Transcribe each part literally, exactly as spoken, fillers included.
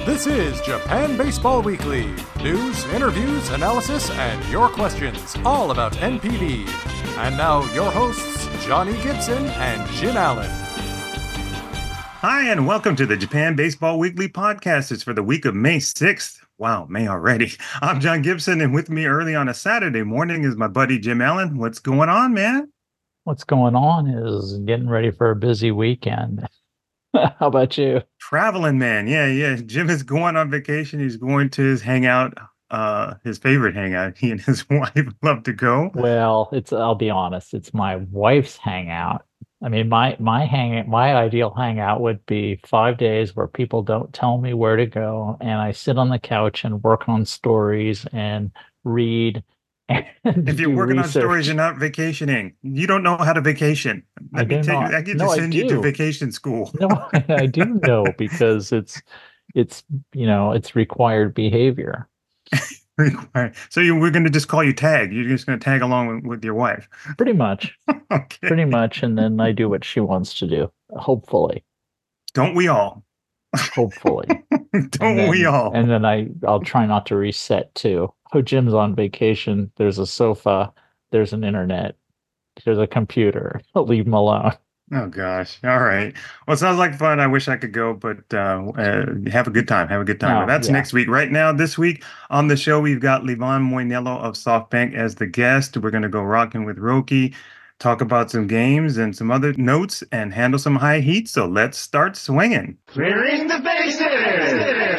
This is Japan Baseball Weekly. News, interviews, analysis, and your questions, all about N P B. And now, your hosts, Johnny Gibson and Jim Allen. Hi, and welcome to the Japan Baseball Weekly podcast. It's for the week of May sixth. Wow, May already. I'm John Gibson, and with me early on a Saturday morning is my buddy Jim Allen. What's going on, man? What's going on is getting ready for a busy weekend. How about you? Traveling, man. Yeah, yeah. Jim is going on vacation. He's going to his hangout, uh, his favorite hangout. He and his wife love to go. Well, it's I'll be honest, it's my wife's hangout. I mean, my my hang my ideal hangout would be five days where people don't tell me where to go, and I sit on the couch and work on stories and read. And if you're working research. on stories, you're not vacationing. You don't know how to vacation. Let I me do tell not. you, I get No, to I send you do. to vacation school. No, I do know because it's it's you know it's required behavior. Required. So you, we're going to just call you Tag. You're just going to tag along with, with your wife. Pretty much. Okay. Pretty much, and then I do what she wants to do. Hopefully. Don't we all? Hopefully. Don't then, we all? And then I, I'll try not to reset too. Oh, Jim's on vacation. There's a sofa. There's an internet. There's a computer. I'll leave him alone. Oh, gosh. All right. Well, it sounds like fun. I wish I could go, but uh, uh, have a good time. Have a good time. Oh, but that's yeah. next week. Right now, this week on the show, we've got Livan Moinelo of SoftBank as the guest. We're going to go rocking with Roki, talk about some games and some other notes, and handle some high heat. So let's start swinging. Clearing the bases!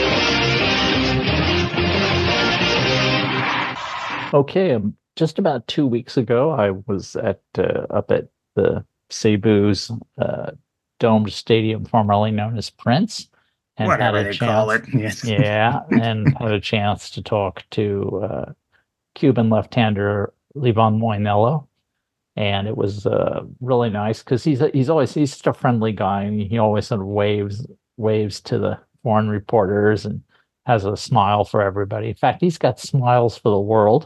Okay, um, just about two weeks ago, I was at uh, up at the Cebu's uh, domed stadium, formerly known as Prince, and Whatever had a they chance, call it. Yes. yeah, and had a chance to talk to uh, Cuban left-hander Livan Moinelo, and it was uh, really nice because he's he's always he's just a friendly guy, and he always sort of waves waves to the foreign reporters and has a smile for everybody. In fact, he's got smiles for the world.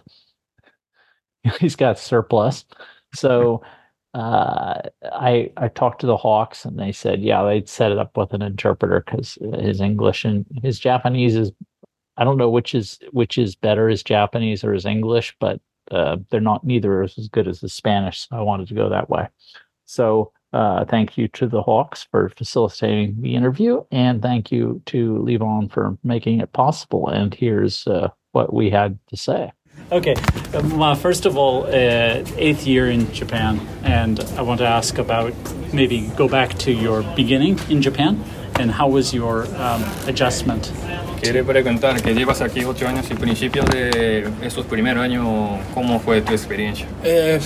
He's got surplus. So uh, I I talked to the Hawks, and they said, yeah, they'd set it up with an interpreter because his English and his Japanese is, I don't know which is which is better, his Japanese or his English, but uh, they're not neither as good as the Spanish. So I wanted to go that way. So uh, thank you to the Hawks for facilitating the interview, and thank you to Livan for making it possible. And here's uh, what we had to say. Okay, um, uh, first of all, uh, eighth year in Japan, and I want to ask about maybe go back to your beginning in Japan, and how was your um, adjustment? Quería preguntar que llevas aquí ocho años y principio de esos primeros años, ¿cómo fue tu experiencia? Eh,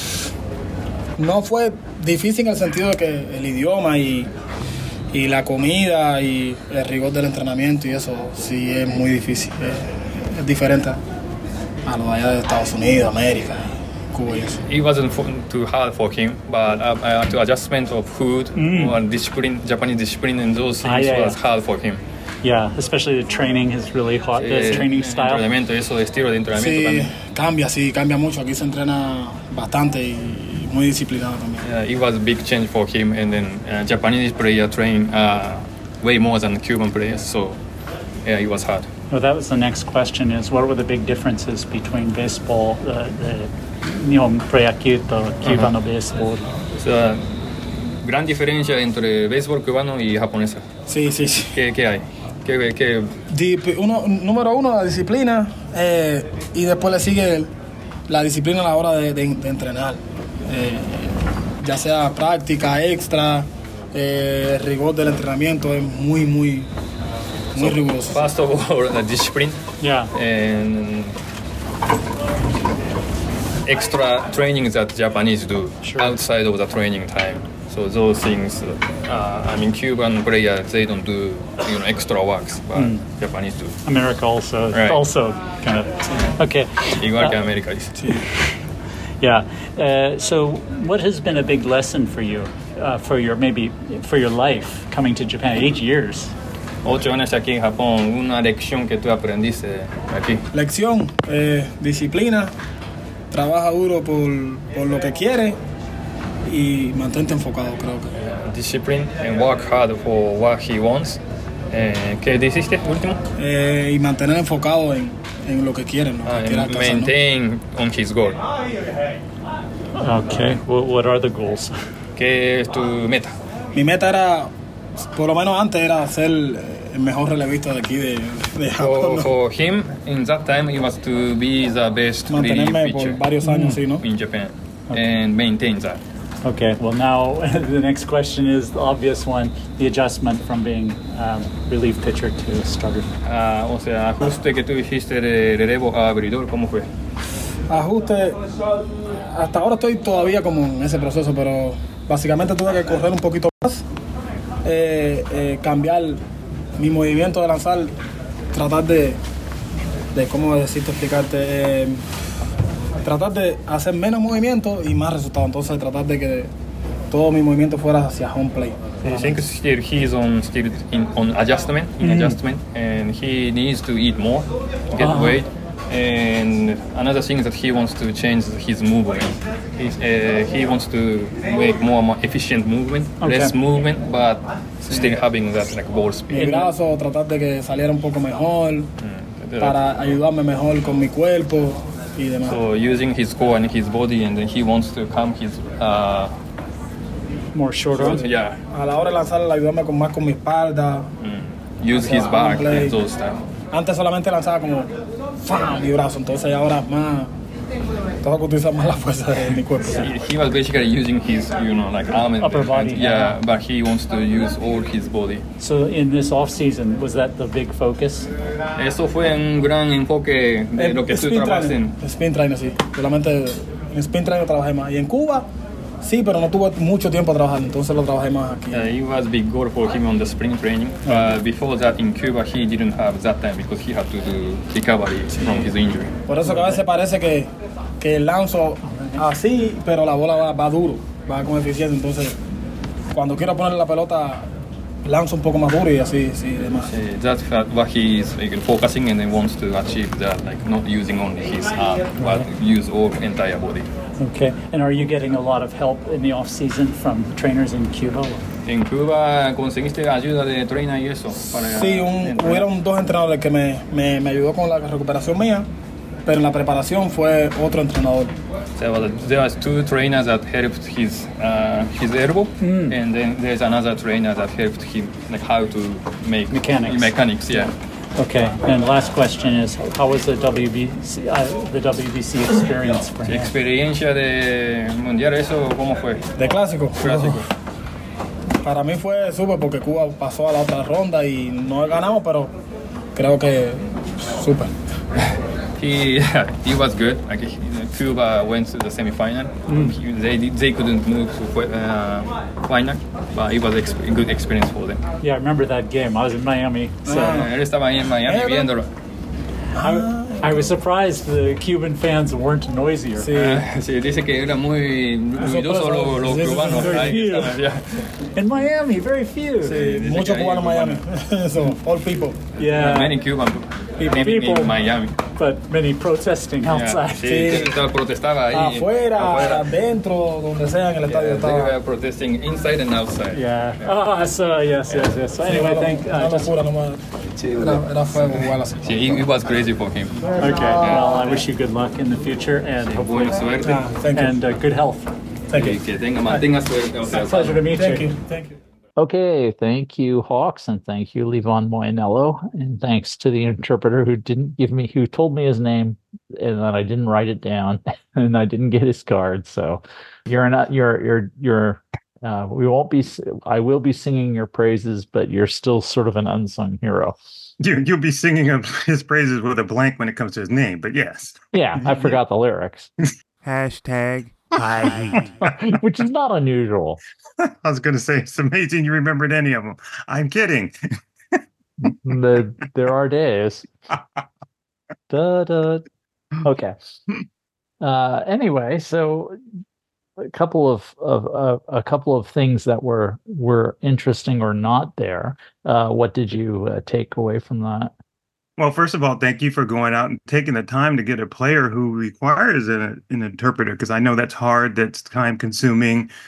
no fue difícil en el sentido de que el idioma y, y la comida y el rigor del entrenamiento y eso sí es muy difícil. Eh, es diferente a lo de allá de Estados Unidos, América, Cuba y eso. It wasn't for, too hard for him, but uh, uh, the adjustment of food Mm. or discipline, Japanese discipline and those things Ah, yeah, was yeah. hard for him. Yeah, especially the training is really hot, the Eh, training style. Entrenamiento, eso de estilo de entrenamiento Sí, también. cambia, sí, cambia mucho. Aquí se entrena bastante y muy disciplinado también. Uh, it was a big change for him, and then uh, Japanese player train uh, way more than Cuban players, so yeah, it was hard. Well, that was the next question: is what were the big differences between baseball, uh, the Nihon Proyaku to Cuban Uh-huh. baseball? O sea, gran diferencia entre béisbol cubano y japonesa. Sí, sí, sí. ¿Qué, qué hay? ¿Qué, qué, Di- uno, número uno, la disciplina, eh, y después le sigue la disciplina a la hora de, de- de entrenar. Eh, ya sea práctica, extra, eh, el rigor del entrenamiento es muy, muy, muy So, riguroso. First of all, the discipline Yeah. and extra training that Japanese do Sure. outside of the training time. So those things, uh, I mean, Cuban players, they don't do, you know, extra works, but Mm. Japanese do. America also, Right. also kind of okay. Igual que Uh, América dice. Yeah. Uh, so, what has been a big lesson for you, uh, for your maybe for your life coming to Japan? Eight years. Ocho años aquí en Japón, una lección que tú aprendiste aquí. Lección, eh, disciplina, trabaja duro por, por lo que quiere y mantente enfocado, creo que. Discipline and work hard for what he wants Eh, ¿Qué dijiste último? Eh, y mantener enfocado en, en lo que quieren, lo que Uh, quieren alcanzar, ¿no? maintain on his goal. Okay. Well, what are the goals? ¿Qué es tu meta? Mi meta era, por lo menos antes, era ser el mejor relevista de aquí de, de Japón, For, ¿no? for him, in that time, it was to be the best relief Mantenerme por pitcher varios años, sí, ¿no? in Japan and maintain that. Okay. Well, now the next question is the obvious one: the adjustment from being um, relief pitcher to starter. Ah, o sea, ajuste que tú hiciste de relevo a abridor, ¿cómo fue? Ajuste, hasta ahora estoy todavía como en ese proceso, pero básicamente tuve que correr un poquito más, eh, eh, cambiar mi movimiento de lanzar, tratar de, de ¿cómo decirte, explicarte? Eh, tratar de hacer menos movimiento y más resultados, entonces tratar de que todo mi movimiento fuera hacia home plate. I think still he is on still in on adjustment, in adjustment, and he needs to eat more, get Ah. weight. And another thing that he wants to change his movement. He's, uh, he wants to make more, more efficient movement, Okay. less movement, but still having that like ball Mi speed. brazo, tratar de que saliera un poco mejor, Mm. para ayudarme mejor con mi cuerpo y demás. So using his core and his body, and then he wants to come his uh, More short arm. yeah, A la hora de lanzar, ayudarme con más con mi espalda. mm, use his Yeah, back play. and those stuff. Antes solamente lanzaba como ¡fam! Mi brazo, entonces ahora más tengo que utilizar más la fuerza de mi cuerpo. He, he was basically using his, you know, like arm and Upper body, and- yeah, yeah. but he wants to use all his body. So in this off season, was that the big focus? Eso fue un gran enfoque de En lo que tú spin trabajas trainer, en. spin trainer, sí. Solamente en spin trainer trabajé más. Y en Cuba, sí, pero no tuve mucho tiempo trabajando, entonces lo trabajé más aquí. Uh, it was big goal for him on the spring training. Uh, before that, in Cuba, he didn't have that time because he had to do recovery from his injury. Por eso que a veces parece que, que lanzo así, pero la bola va, va duro, va con eficiencia. Entonces, cuando quiero ponerle la pelota, lanzo un poco más duro y así, sí, demás. Uh, that's what what he is like, focusing and then wants to achieve that, like not using only his arm, but use all entire body. Okay. And are you getting a lot of help in the off season from trainers in Cuba? En Cuba, ¿conseguiste ayuda de trainer y eso? Para Sí, un, entrenar? hubieron dos entrenadores que me, me, me ayudó con la recuperación mía, pero en la preparación fue otro entrenador. There was there was two trainers that helped his uh, his elbow, and then there's another trainer that helped him like how to make Mechanics. Mechanics, yeah. Okay. And last question is, how was the W B C uh, the W B C experience for him? Experiencia de mundial, eso cómo fue? De clásico. Clásico. Para mí fue súper porque Cuba pasó a la otra ronda y no ganamos, pero creo que súper. He he was good. Like he- Cuba went to the semifinal. He- They did- they couldn't move to uh, final, but it was ex- a good experience for them. Yeah, I remember that game. I was in Miami, so Eh, Él estaba ahí en Miami Eh, viéndolo. I, I was surprised the Cuban fans weren't noisier. Sí. Ah, sí, dice que era muy ruidoso los, los Sí, sí, sí, cubanos. sí, ahí sí. estaban, ya. In Miami, very few. Sí, dice Muchos que hay cubanos en Miami. So, all people. Yeah, Many Cuban living People. in Miami. but many protesting Yeah, outside. sí, Sí. estaba- protestaba ahí. Afuera, adentro, donde sea en el estadio. Yeah, they estaba. were protesting inside and outside. Yeah. Oh, so yes, yes, yes. So anyway, thank. Una Uh, just, locura nomás. Era, era fuego igual así. Sí, it, it was crazy for him. okay. Well, I wish you good luck in the future and hopefully Buena suerte. Ah, thank you. and uh, good health. Thank Y you. que tenga, mantenga suerte. O sea, Pleasure to meet Thank you. you. Thank you. Okay, thank you, Hawks, and thank you, Levon Moinello, and thanks to the interpreter who didn't give me, who told me his name, and then I didn't write it down, and I didn't get his card. So you're not, you're, you're, you're. Uh, we won't be. s- I will be singing your praises, but you're still sort of an unsung hero. You, you'll be singing of his praises with a blank when it comes to his name, but yes. Yeah, I forgot the lyrics, Hashtag I which is not unusual. I was going to say, it's amazing you remembered any of them. I'm kidding. the, there are days. Da, da. Okay. Uh, anyway, so a couple of of uh, a couple of things that were were interesting or not there. Uh, what did you uh, take away from that? Well, first of all, thank you for going out and taking the time to get a player who requires an, an interpreter, because I know that's hard, that's time consuming.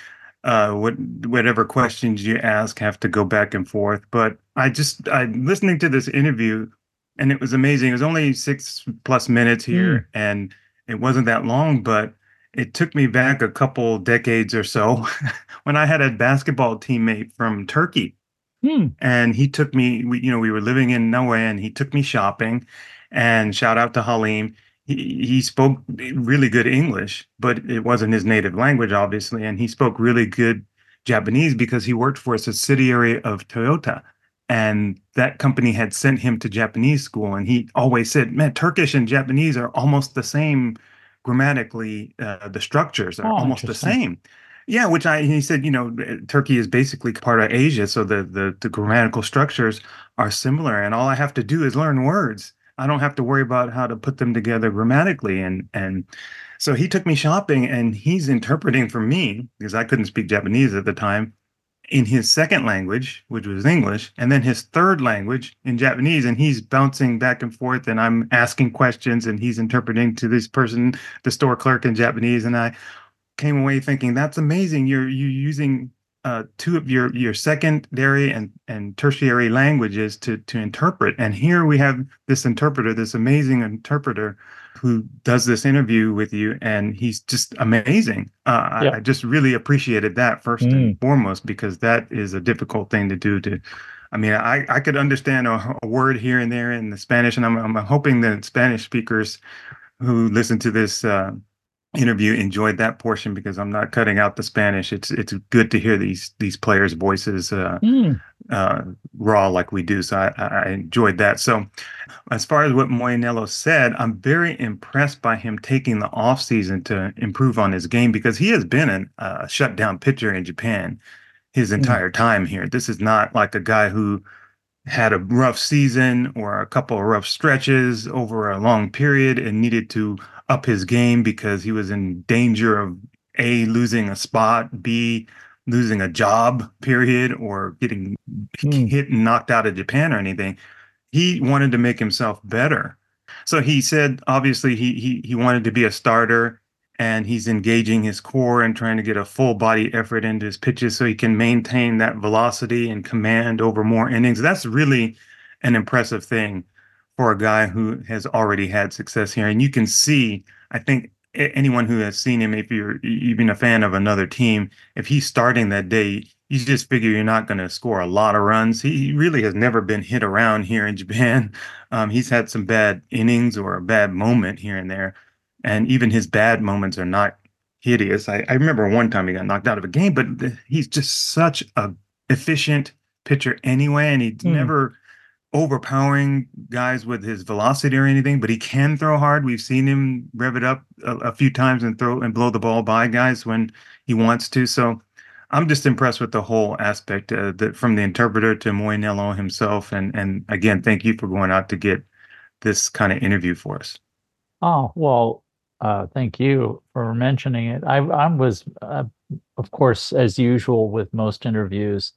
uh, what whatever questions you ask have to go back and forth. But I just I listening to this interview, and it was amazing. It was only six plus minutes here, Mm. and it wasn't that long, but it took me back a couple decades or so when I had a basketball teammate from Turkey, Mm. and he took me. We, you know, we were living in Norway, and he took me shopping. And shout out to Halim. He he spoke really good English, but it wasn't his native language, obviously. And he spoke really good Japanese because he worked for a subsidiary of Toyota. And that company had sent him to Japanese school. And he always said, man, Turkish and Japanese are almost the same grammatically. Uh, the structures are Oh, almost the interesting. same. Yeah, which I he said, you know, Turkey is basically part of Asia, so the the the grammatical structures are similar, and all I have to do is learn words. I don't have to worry about how to put them together grammatically. And and so he took me shopping, and he's interpreting for me because I couldn't speak Japanese at the time in his second language, which was English, and then his third language in Japanese. And he's bouncing back and forth, and I'm asking questions, and he's interpreting to this person, the store clerk in Japanese. And I came away thinking that's amazing. You're you using uh, two of your your secondary and and tertiary languages to to interpret. And here we have this interpreter, this amazing interpreter, who does this interview with you, and he's just amazing. Uh, I, Yep. I just really appreciated that first and Mm. foremost because that is a difficult thing to do. To, I mean, I I could understand a, a word here and there in the Spanish, and I'm I'm hoping that Spanish speakers who listen to this uh, interview enjoyed that portion because I'm not cutting out the Spanish. It's it's good to hear these these players' voices uh, Mm. uh, raw like we do. So I, I enjoyed that. So as far as what Moinello said, I'm very impressed by him taking the off season to improve on his game because he has been a uh, shutdown pitcher in Japan his Mm. entire time here. This is not like a guy who had a rough season or a couple of rough stretches over a long period and needed to up his game because he was in danger of A, losing a spot, B, losing a job, period, or getting Mm. hit and knocked out of Japan or anything. He wanted to make himself better. So he said, obviously, he he he wanted to be a starter, and he's engaging his core and trying to get a full body effort into his pitches so he can maintain that velocity and command over more innings. That's really an impressive thing for a guy who has already had success here. And you can see, I think a- anyone who has seen him, if you're even a fan of another team, if he's starting that day, you just figure you're not going to score a lot of runs. He really has never been hit around here in Japan. Um, he's had some bad innings or a bad moment here and there. And even his bad moments are not hideous. I, I remember one time he got knocked out of a game, but th- he's just such a efficient pitcher anyway, and he's Mm. never overpowering guys with his velocity or anything, but he can throw hard. We've seen him rev it up a, a few times and throw and blow the ball by guys when he wants to. So I'm just impressed with the whole aspect uh, that from the interpreter to Moinello himself. And and again, thank you for going out to get this kind of interview for us. Oh, well, uh, thank you for mentioning it. I, I was, uh, of course, as usual with most interviews,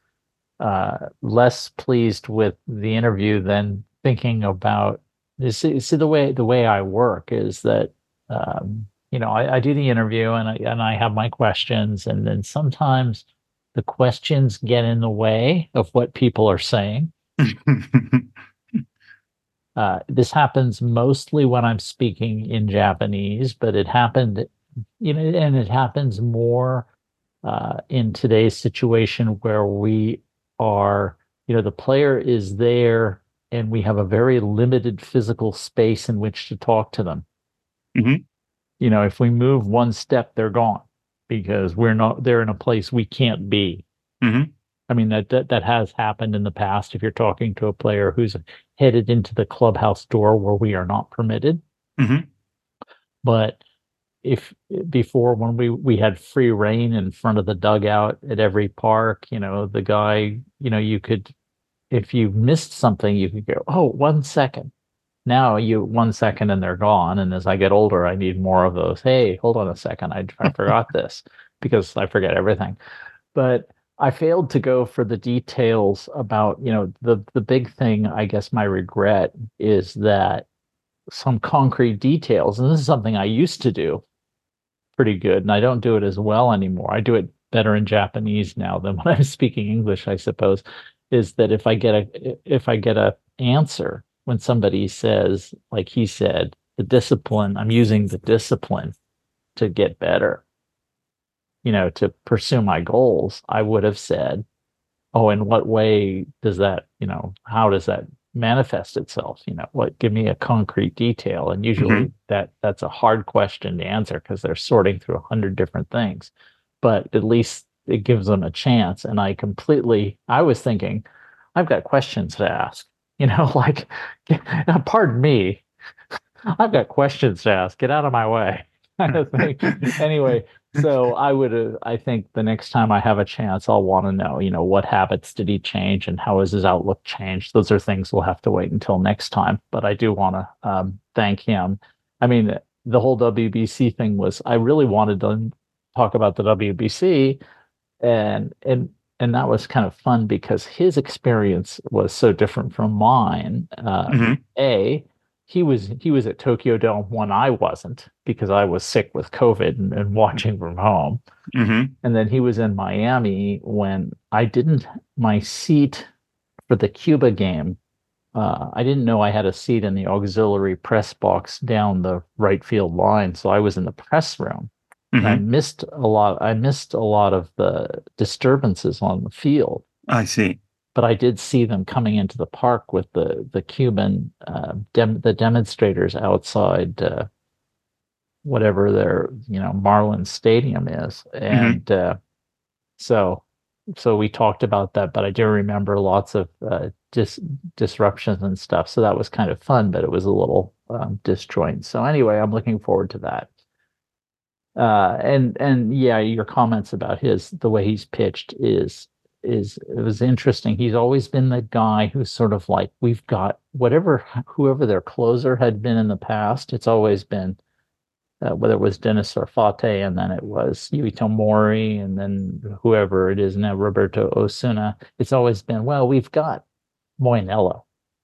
uh, less pleased with the interview than thinking about. See, see the way the way I work is that um, you know I, I do the interview and I and I have my questions, and then sometimes the questions get in the way of what people are saying. Uh, this happens mostly when I'm speaking in Japanese, but it happened, you know, and it happens more uh, in today's situation where we are, you know, the player is there and we have a very limited physical space in which to talk to them. Mhm. You know, if we move one step, they're gone because we're not, they're in a place we can't be. Mhm. I mean, that, that that has happened in the past. If you're talking to a player who's headed into the clubhouse door where we are not permitted. Mhm. But if before when we we had free reign in front of the dugout at every park, you know, the guy, you know, you could, if you missed something, you could go, oh, one second. Now you one second and they're gone. And as I get older, I need more of those. Hey, hold on a second. I, I forgot this because I forget everything. But I failed to go for the details about, you know, the the big thing, I guess my regret is that some concrete details, and this is something I used to do pretty good, and I don't do it as well anymore. I do it better in Japanese now than when I'm speaking English, I suppose, is that if I get a if I get a answer when somebody says, like he said, the discipline, I'm using the discipline to get better, you know, to pursue my goals, I would have said, oh, in what way does that, you know, how does that manifest itself? You know, what, give me a concrete detail. And usually mm-hmm. that that's a hard question to answer because they're sorting through a hundred different things, but at least it gives them a chance. And I completely, I was thinking, I've got questions to ask, you know, like, pardon me, I've got questions to ask, get out of my way. Kind of thing. Anyway, so I would, uh, I think the next time I have a chance, I'll want to know, you know, what habits did he change and how has his outlook changed? Those are things we'll have to wait until next time. But I do want to um, thank him. I mean, the whole W B C thing was, I really wanted to talk about the W B C, and and and that was kind of fun because his experience was so different from mine. Uh, mm-hmm. A, he was he was at Tokyo Dome when I wasn't, because I was sick with COVID and, and watching from home. Mm-hmm. And then he was in Miami when I didn't, my seat for the Cuba game, uh, I didn't know I had a seat in the auxiliary press box down the right field line. So I was in the press room. Mm-hmm. And I missed a lot. I missed a lot of the disturbances on the field. I see. But I did see them coming into the park with the the Cuban uh, dem- the demonstrators outside uh, whatever their you know Marlins Stadium is, and mm-hmm. uh, so so we talked about that. But I do remember lots of uh, dis- disruptions and stuff. So that was kind of fun, but it was a little um, disjoint. So anyway, I'm looking forward to that. Uh, and and yeah, your comments about his the way he's pitched is. is it was interesting. He's always been the guy who's sort of like, we've got whatever, whoever their closer had been in the past, it's always been, uh, whether it was Dennis Sarfate and then it was Yuito Mori and then whoever it is now, Roberto Osuna, it's always been, well, we've got Moinello.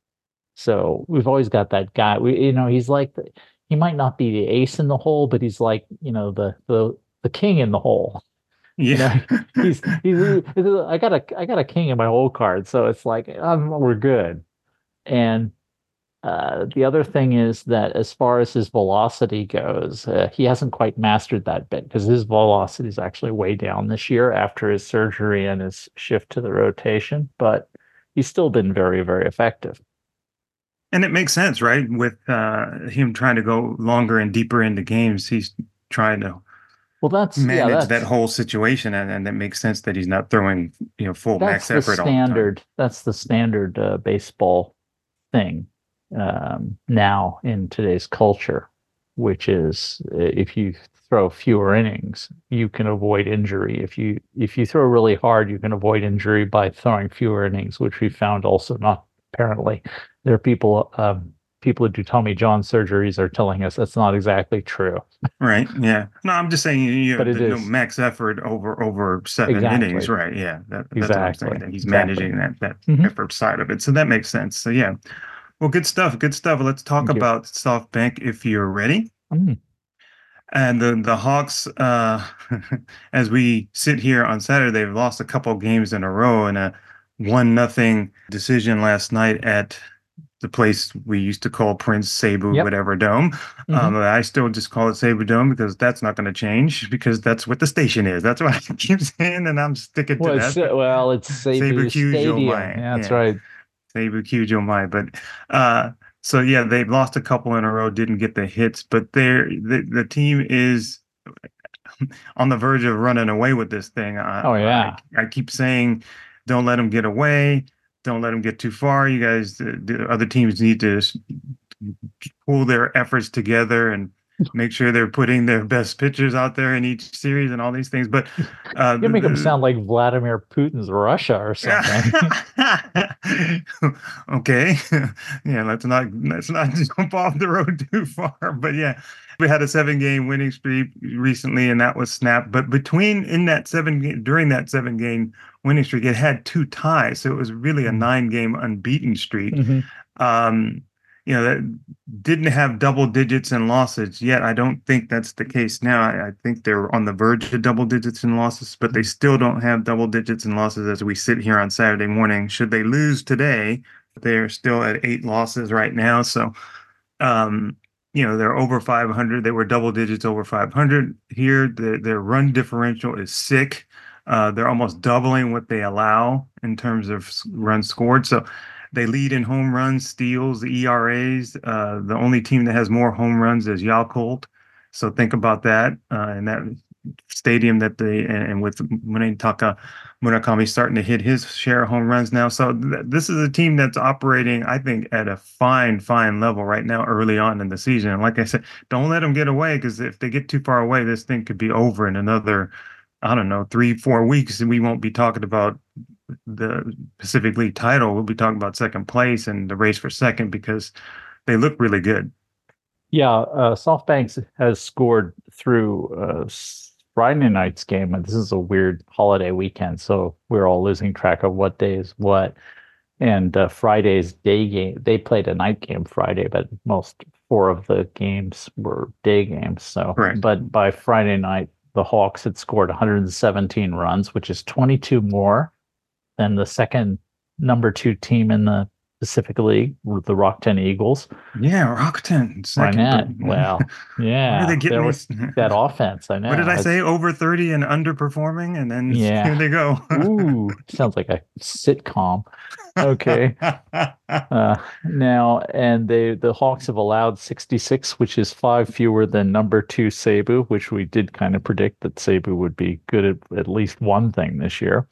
So we've always got that guy. We, you know, he's like, the, he might not be the ace in the hole, but he's like, you know, the the the king in the hole. Yeah, you know, he's, he's, he's, I got a, I got a king in my old card, so it's like um, we're good. And uh, the other thing is that as far as his velocity goes, uh, he hasn't quite mastered that bit because his velocity is actually way down this year after his surgery and his shift to the rotation. But he's still been very, very effective. And it makes sense, right? With uh, him trying to go longer and deeper into games, he's trying to. Well, that's manage yeah, that's, that whole situation, and, and it makes sense that he's not throwing, you know, full max effort all the time. Standard, that's the standard uh, baseball thing um, now in today's culture, which is if you throw fewer innings, you can avoid injury. If you if you throw really hard, you can avoid injury by throwing fewer innings, which we found also not apparently. There are people. Um, People who do Tommy John surgeries are telling us that's not exactly true. Right. Yeah. No, I'm just saying you but know, it the, is. No max effort over over seven exactly. innings. Right. Yeah. That, that's exactly. what I'm saying. That he's exactly. managing that that mm-hmm. effort side of it. So that makes sense. So yeah. Well, good stuff. Good stuff. Let's talk Thank about you. SoftBank if you're ready. Mm. And the the Hawks, uh, as we sit here on Saturday, they've lost a couple games in a row and a one nothing decision last night at the place we used to call Prince Sabu yep. whatever Dome. Mm-hmm. Um, I still just call it Sabu Dome because that's not going to change because that's what the station is. That's what I keep saying, and I'm sticking to well, that. It's, well, it's Sabu Stadium. Yeah, that's yeah. right. Sabu Kyujomai. But uh, so yeah, they've lost a couple in a row, didn't get the hits, but they're the, the team is on the verge of running away with this thing. I, oh yeah. I, I keep saying, don't let them get away. Don't let them get too far. You guys, the, the other teams need to pull their efforts together and make sure they're putting their best pitchers out there in each series and all these things. But uh, you make the, them sound like Vladimir Putin's Russia or something. Okay, yeah, let's not let's not jump off the road too far. But yeah, we had a seven-game winning streak recently, and that was snapped. But between in that seven during that seven-game winning streak, it had two ties, so it was really a nine-game unbeaten streak. Mm-hmm. Um, you know, that didn't have double digits in losses yet. I don't think that's the case now. I, I think they're on the verge of double digits in losses, but they still don't have double digits in losses as we sit here on Saturday morning. Should they lose today, they're still at eight losses right now. So, um, you know, they're over five hundred. They were double digits over five hundred here. The, their run differential is sick. Uh, they're almost doubling what they allow in terms of runs scored. So they lead in home runs, steals, E R As. Uh, the only team that has more home runs is Yakult. So think about that. Uh, in that stadium that they, and, and with Munetaka Murakami starting to hit his share of home runs now. So th- this is a team that's operating, I think, at a fine, fine level right now early on in the season. And like I said, don't let them get away, because if they get too far away, this thing could be over in another, I don't know, three, four weeks, and we won't be talking about the Pacific League title. We'll be talking about second place and the race for second, because they look really good. Yeah, uh, SoftBank has scored through uh, Friday night's game, and this is a weird holiday weekend, so we're all losing track of what day is what. And uh, Friday's day game, they played a night game Friday, but most four of the games were day games. So, Correct. But by Friday night, the Hawks had scored one hundred seventeen runs, which is twenty-two more than the second number two team in the Pacific League, the Rockton Eagles. Yeah, Rockton. Why not? Well, yeah. Why are they getting there was these- that offense, I know. What did I Has- say? Over thirty and underperforming, and then Yeah. here they go. Ooh, sounds like a sitcom. Okay. Uh, now, and they the Hawks have allowed sixty-six, which is five fewer than number two Cebu, which we did kind of predict that Cebu would be good at at least one thing this year.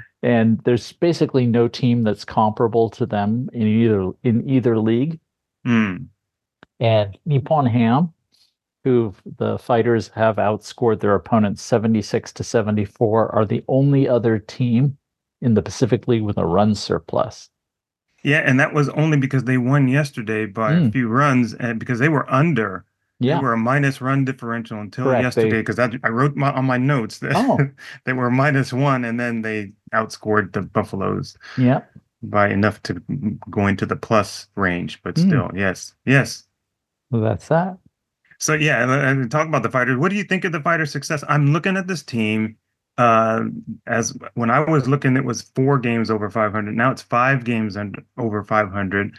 And there's basically no team that's comparable to them in either in either league. Mm. And Nippon Ham, who the Fighters have outscored their opponents seventy-six to seventy-four, are the only other team in the Pacific League with a run surplus. Yeah, and that was only because they won yesterday by a Mm. few runs, and because they were under. Yeah. They were a minus run differential until Correct. yesterday, They- because I wrote my, on my notes that Oh. they were minus one, and then they outscored the Buffaloes Yeah. by enough to go into the plus range. But Mm. still, yes, yes. Well, that's that. So yeah, and, and talk about the Fighters. What do you think of the Fighters' success? I'm looking at this team. Uh, as when I was looking, it was four games over five hundred. Now it's five games under, over five hundred.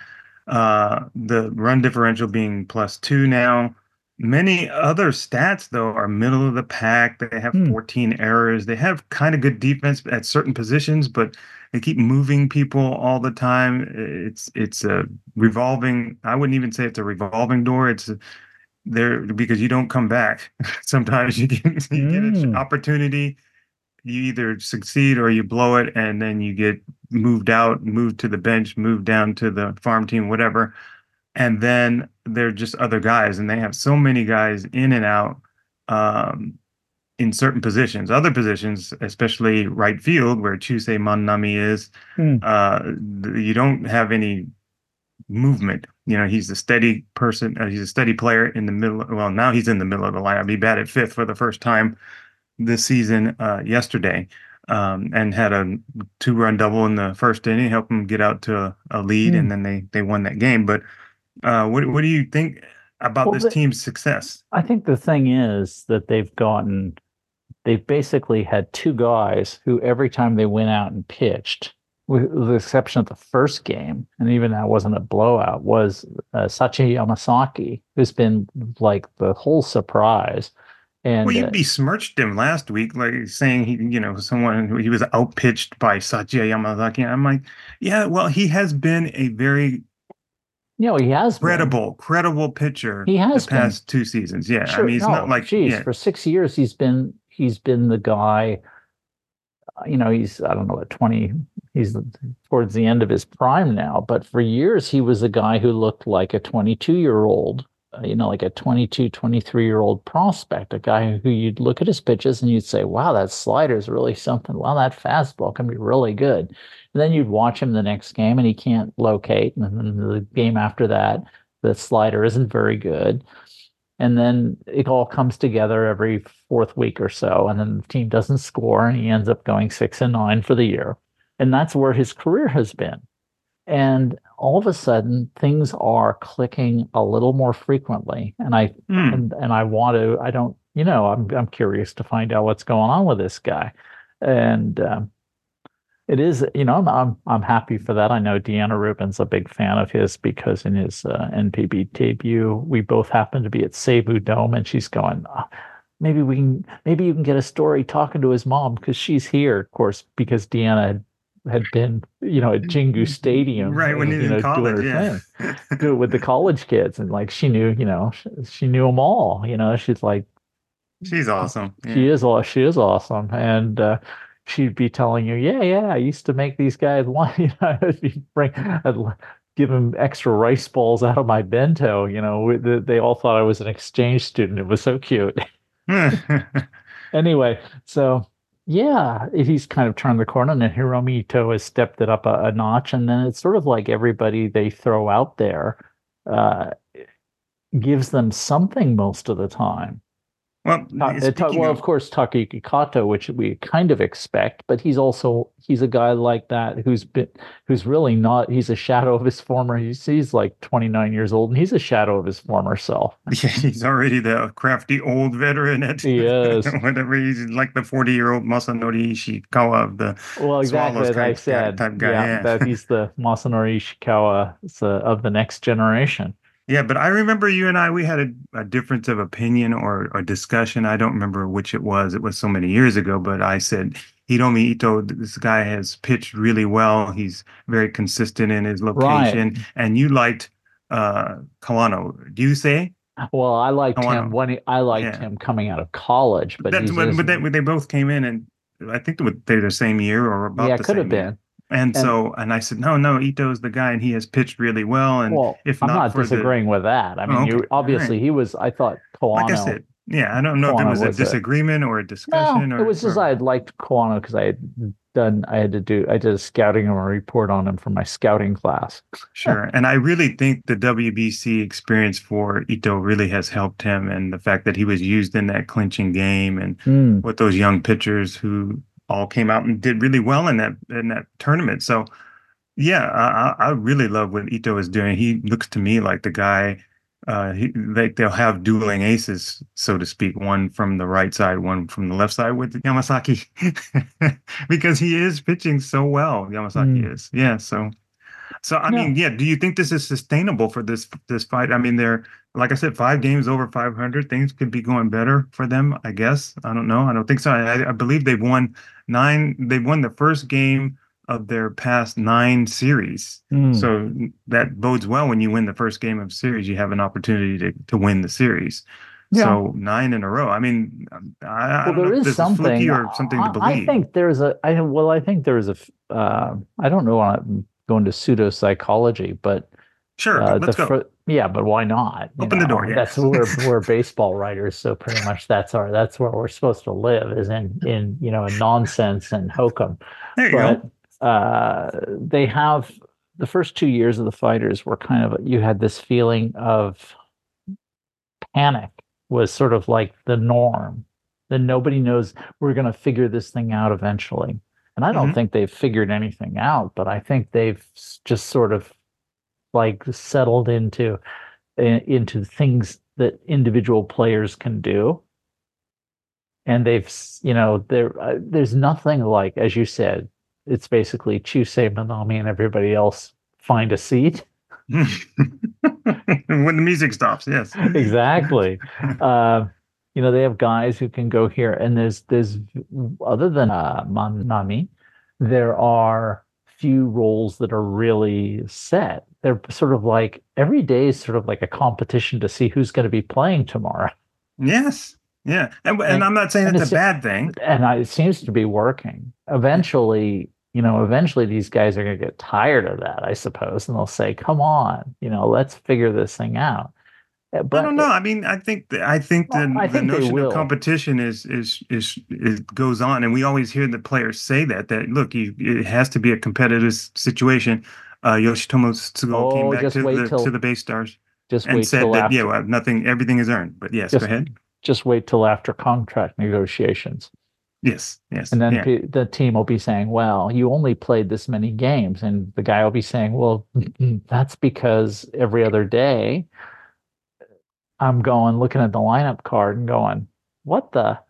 Uh, the run differential being plus two now. Many other stats, though, are middle of the pack. They have Hmm. fourteen errors. They have kind of good defense at certain positions, but they keep moving people all the time. It's it's a revolving. I wouldn't even say it's a revolving door. It's a, there because you don't come back. Sometimes you get you get an Mm. opportunity. You either succeed or you blow it, and then you get moved out, moved to the bench, moved down to the farm team, whatever. And then they're just other guys, and they have so many guys in and out um, in certain positions. Other positions, especially right field, where Chusei Manami is, Hmm. uh, th- you don't have any movement. You know, he's a steady person. Uh, he's a steady player in the middle. Well, now he's in the middle of the lineup. He batted fifth for the first time this season uh, yesterday, um, and had a two-run double in the first inning, helped him get out to a, a lead, Hmm. and then they they won that game. But uh, what what do you think about Well, this the- team's success? I think the thing is that they've gotten, they've basically had two guys who every time they went out and pitched, with the exception of the first game, and even that wasn't a blowout, was uh, Sachi Yamasaki, who's been like the whole surprise. And Well, you uh, besmirched him last week, like saying he, you know, someone who he was outpitched by Satya Yamazaki. I'm like, yeah, well, he has been a very you know, he has been. credible, credible pitcher He has the past two seasons. Yeah, Sure, I mean, it's no, not like, geez, yeah, for six years he's been he's been the guy. uh, You know, he's I don't know at twenty, he's towards the end of his prime now. But for years he was a guy who looked like a twenty-two year old, uh, you know, like a twenty-two, twenty-three year old prospect, a guy who you'd look at his pitches and you'd say, "Wow, that slider is really something. Wow, that fastball can be really good." And then you'd watch him the next game and he can't locate, and then the game after that, the slider isn't very good. And then it all comes together every fourth week or so, and then the team doesn't score, and he ends up going six and nine for the year. And that's where his career has been. and all of a sudden things are clicking a little more frequently. And I Hmm. and and I want to. I don't. You know, I'm I'm curious to find out what's going on with this guy, and. Um, It is, you know, I'm I'm I'm happy for that. I know Deanna Rubin's a big fan of his because in his uh, N P B debut, we both happened to be at Seibu Dome, and she's going, "Ah, maybe we can, maybe you can get a story talking to his mom because she's here, of course, because Deanna had, had been, you know, at Jingu Stadium, Right when uh, he's you know, in college, doing her yeah. thing, do it with the college kids, and like she knew, you know, she, she knew them all. You know, she's like She's awesome. she Yeah. is aw- she is awesome, and uh, she'd be telling you, yeah, yeah, I used to make these guys one, you know, I'd be bring, I'd l- give them extra rice balls out of my bento. You know, we- they, they all thought I was an exchange student. It was so cute. Anyway, so yeah, he's kind of turned the corner, and then Hiromi Ito has stepped it up a, a notch, and then it's sort of like everybody they throw out there uh, gives them something most of the time. Well, Ta- uh, ta- speaking well, of, of course, Takayuki Kato, which we kind of expect, but he's also he's a guy like that who's been who's really not. He's a shadow of his former. He's he's like twenty-nine years old, and he's a shadow of his former self. yeah, he's already the crafty old veteran at He is. whatever. He's like the forty-year-old Masanori Ishikawa of the Well, exactly Swallows as I type guy, said. type guy. Yeah, Yeah. that he's the Masanori Ishikawa uh, of the next generation. Yeah, but I remember you and I, we had a, a difference of opinion or a discussion. I don't remember which it was. It was so many years ago, but I said, Hiromi Ito, this guy has pitched really well. He's very consistent in his Right. location. And you liked uh Kawano. Do you say Well, I liked him Kawano? when he, I liked Yeah. him coming out of college, but That's he's when, just but they, they both came in and I think they were they're the same year or about yeah, the could have same year. been. And And so, and I said, no, no, Ito's the guy and he has pitched really well. And well, if I'm not not for the, disagreeing with that. I oh, mean, okay, you all right. obviously he was. I thought Like I Kawano. said, yeah, I don't know if it Kawano was a was a disagreement or a no. discussion It or, was just or I had liked Kawano because I had done. I had to do. I did a scouting and a report on him for my scouting class. sure. And I really think the W B C experience for Ito really has helped him, and the fact that he was used in that clinching game and Mm. with those young pitchers who all came out and did really well in that in that tournament. So yeah, I, I I really love what Ito is doing. He looks to me like the guy. Uh, he, they they'll have dueling aces, so to speak, one from the right side, one from the left side with Yamasaki, because he is pitching so well. Yamasaki Mm. is, yeah. So, so I Yeah. mean, yeah. Do you think this is sustainable for this this fight? I mean, they're like I said, five games over five hundred. Things could be going better for them. I guess I don't know. I don't think so. I, I believe they've won nine. They won the first game of their past nine series. Mm. So that bodes well when you win the first game of series, you have an opportunity to, to win the series. Yeah. So nine in a row. I mean, I, I Well, don't know there if is this is something. fluky or something to I, I believe. think there's a. I well, I think there is a. f- Uh, I don't know. I'm going to pseudo psychology, but Sure, uh, let's the go. fir- yeah, but why not? You Open the door, know, yeah. that's we're we're baseball writers, so pretty much that's our that's where we're supposed to live is in in you know in nonsense and hokum. There you But go. uh, they have the first two years of the fighters were kind of you had this feeling of panic was sort of like the norm. That nobody knows we're going to figure this thing out eventually. And I don't Mhm. think they've figured anything out, but I think they've s- just sort of like settled into i- into things that individual players can do. And they've, s- you know, there uh, there's nothing like, as you said, it's basically Chusei Manami and everybody else find a seat. When the music stops, yes. Exactly. Uh, you know, they have guys who can go here, and there's there's other than uh, Manami, there are few roles that are really set. They're sort of like every day is sort of like a competition to see who's going to be playing tomorrow, Yes. Yeah. And, and And- I'm not saying and it's a it's- bad thing. and I, it seems to be working. Eventually, you know, eventually these guys are going to get tired of that, I suppose, and they'll say, "Come on, you know, let's figure this thing out." Uh, I But don't know. I mean, I think th- I think the, Well, I the think they notion will. of competition is, is is is goes on, and we always hear the players say that that look, you, it has to be a competitive s- situation. Uh, Yoshitomo Tsugo came Oh, back just to wait the till- to the Bay Stars just and wait said till that after. yeah, well, nothing, everything is earned. But yes, Just- go ahead. Just wait till after contract negotiations. Yes, yes, And then yeah, pe- the team will be saying, well, you only played this many games. And the guy will be saying, well, that's because every other day I'm going, looking at the lineup card and going, what the?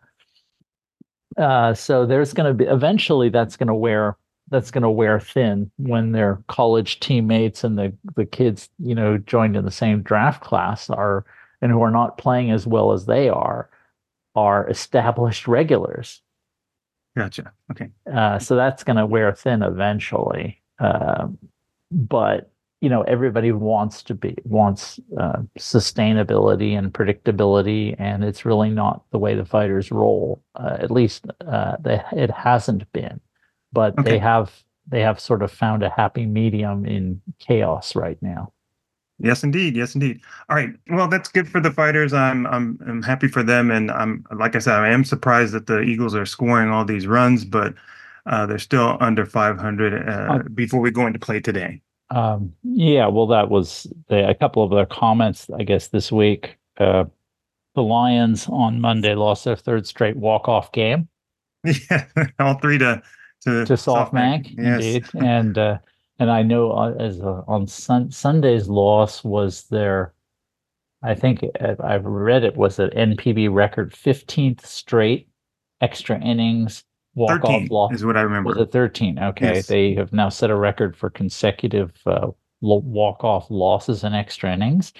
Uh, so there's going to be eventually that's going to wear that's going to wear thin when their college teammates and the the kids, you know, joined in the same draft class are and who are not playing as well as they are are established regulars. gotcha. Okay, Uh, so that's going to wear thin eventually. Um, but you know, everybody wants to be wants uh, sustainability and predictability, and it's really not the way the fighters roll. Uh, at least uh, they, it hasn't been. But they okay. have they have sort of found a happy medium in chaos right now. Yes, indeed. Yes, indeed. All right. Well, that's good for the fighters. I'm I'm I'm happy for them, and I'm like I said, I am surprised that the Eagles are scoring all these runs, but uh, they're still under five hundred uh, Uh, before we go into play today. Um, yeah, well, that was the, a couple of their comments, I guess, this week. Uh, the Lions on Monday lost their third straight walk-off game Yeah, all three to to to SoftBank. SoftBank, Yes. indeed, and uh, and I know uh, as a, on sun, Sunday's loss was their, I think uh, I've read it was an N P B record fifteenth straight extra innings walk-off thirteen loss. is what I Was remember. it thirteen? Okay, Yes. they have now set a record for consecutive uh, lo- walk-off losses in extra innings.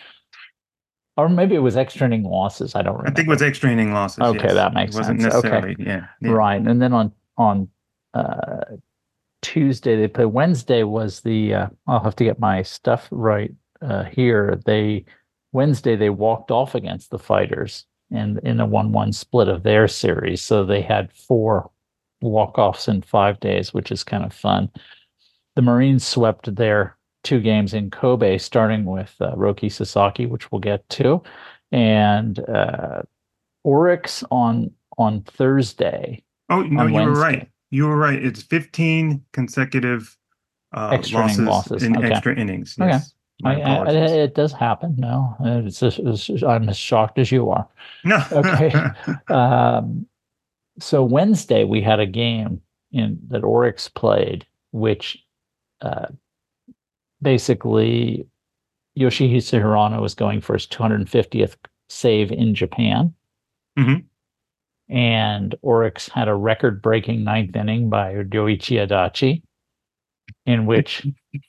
Or maybe it was extra inning losses. I don't I remember. think it was extra inning losses. Okay, yes. that makes It wasn't sense. Okay. necessarily, yeah, yeah. Right. And then on on uh, Tuesday they play. Wednesday was the uh, I'll have to get my stuff right uh, here. They Wednesday they walked off against the Fighters and in a one one split of their series. So they had four walk-offs in five days, which is kind of fun. The Marines swept their two games in Kobe, starting with uh, Roki Sasaki, which we'll get to, and uh, Oryx on on Thursday. Oh, no, on you were Wednesday. right. You were right. It's fifteen consecutive uh, Extra inning losses, losses. in Okay. extra innings. Okay. Yes. My I, I, apologies. it does happen. No, it's just, it's, I'm as shocked as you are. No. Okay. um, so Wednesday we had a game in that Oryx played, which uh, basically Yoshihisa Hirano was going for his two hundred fiftieth save in Japan. Mhm. And Oryx had a record-breaking ninth inning by Ryoichi Adachi, in which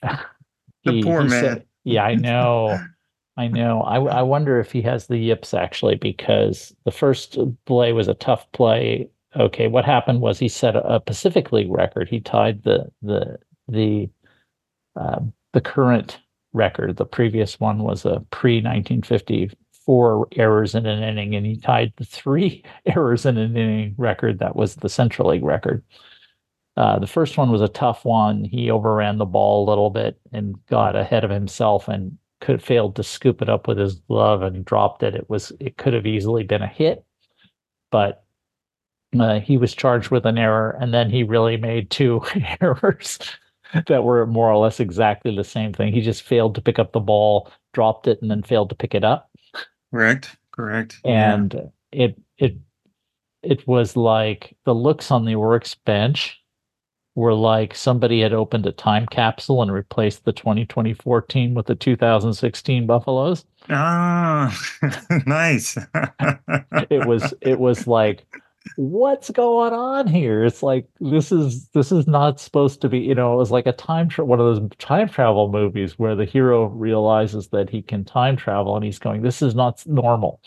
The he, poor he man. said, yeah, I know. I know. I, I wonder if he has the yips, actually, because the first play was a tough play. Okay, what happened was he set a, a Pacific League record. He tied the the the uh, the current record. The previous one was a pre nineteen fifty-four errors in an inning, and he tied the three errors in an inning record that was the Central League record. Uh, the first one was a tough one. He overran the ball a little bit and got ahead of himself and could failed to scoop it up with his glove and dropped it. It was it could have easily been a hit, but uh, he was charged with an error, and then he really made two errors that were more or less exactly the same thing. He just failed to pick up the ball, dropped it, and then failed to pick it up. Correct. Correct. And yeah. it it it was like the looks on the Oryx bench were like somebody had opened a time capsule and replaced the twenty twenty-four team with the two thousand sixteen Buffaloes. Ah, nice. It was it was like, what's going on here? It's like this is this is not supposed to be, you know, it was like a time tra- one of those time travel movies where the hero realizes that he can time travel and he's going, this is not normal.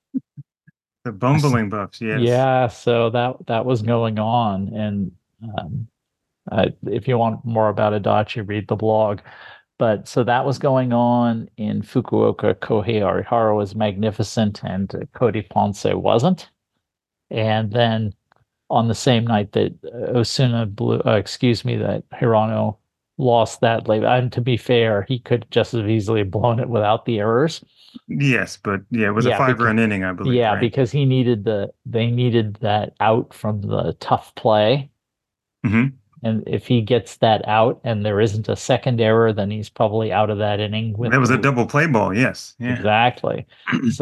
The bumbling buffs, yes. Yeah, so that that was going on, and um, uh, if you want more about Adachi, read the blog. But so that was going on in Fukuoka. Kohei Arihara was magnificent, and uh, Cody Ponce wasn't. And then on the same night that uh, Osuna blew, uh, excuse me, that Hirano lost that late. And to be fair, he could just as easily have blown it without the errors. Yes, but yeah, it was Yeah, a five because- run inning, I believe. Yeah, right? because he needed the they needed that out from the tough play. Mhm. And if he gets that out and there isn't a second error, then he's probably out of that inning. With That was a the- double play ball, yes. Yeah. Exactly. So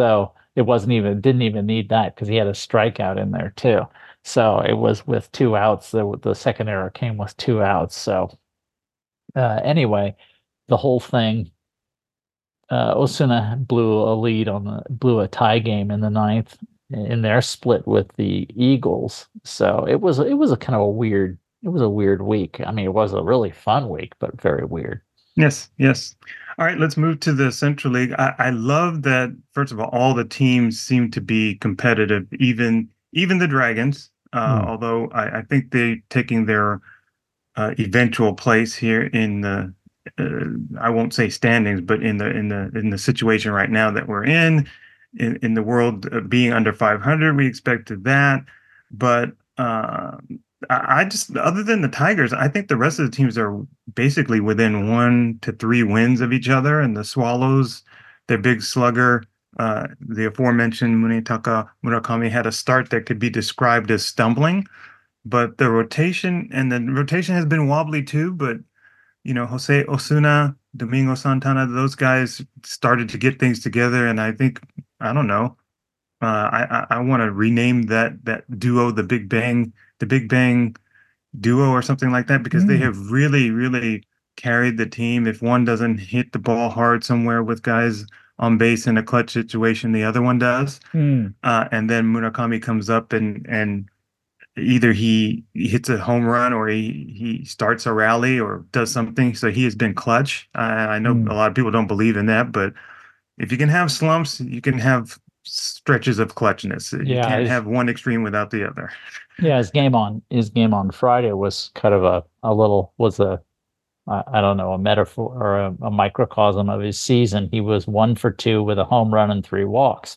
it wasn't even didn't even need that because he had a strikeout in there too. So it was with two outs. The the second error came with two outs. So uh, anyway, the whole thing. Uh, Osuna blew a lead on the blew a tie game in the ninth in their split with the Eagles. So it was it was a kind of a weird it was a weird week. I mean, it was a really fun week, but very weird. Yes, yes. All right, let's move to the Central League. I, I love that. First of all, all the teams seem to be competitive, even even the Dragons. Uh, Hmm. Although I, I think they're taking their uh, eventual place here in the uh, I won't say standings, but in the in the in the situation right now that we're in, in, in the world uh, being under five hundred, we expected that. But uh, I, I just, other than the Tigers, I think the rest of the teams are basically within one to three wins of each other. And the Swallows, their big slugger, uh, the aforementioned Munetaka Murakami had a start that could be described as stumbling. But the rotation and the rotation has been wobbly too. But you know, Jose Osuna, Domingo Santana, those guys started to get things together, and I think I don't know. Uh, I I, I want to rename that that duo the Big Bang, the Big Bang duo or something like that because they Mm. have really really carried the team. If one doesn't hit the ball hard somewhere with guys on base in a clutch situation, the other one does. Hmm. Uh, and then Murakami comes up and and either he, he hits a home run or he he starts a rally or does something. So he has been clutch. I, I know Hmm. a lot of people don't believe in that, but if you can have slumps, you can have stretches of clutchness. You Yeah, can't his, have one extreme without the other. yeah, his game on his game on Friday was kind of a a little was a I I don't know, a metaphor or a, a microcosm of his season. He was one for two with a home run and three walks.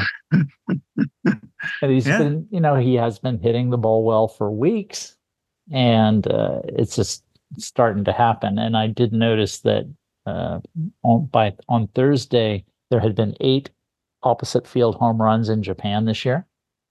And he's Yeah. been, you know, he has been hitting the ball well for weeks, and uh, it's just starting to happen. And I did notice that uh, on by on Thursday there had been eight opposite field home runs in Japan this year.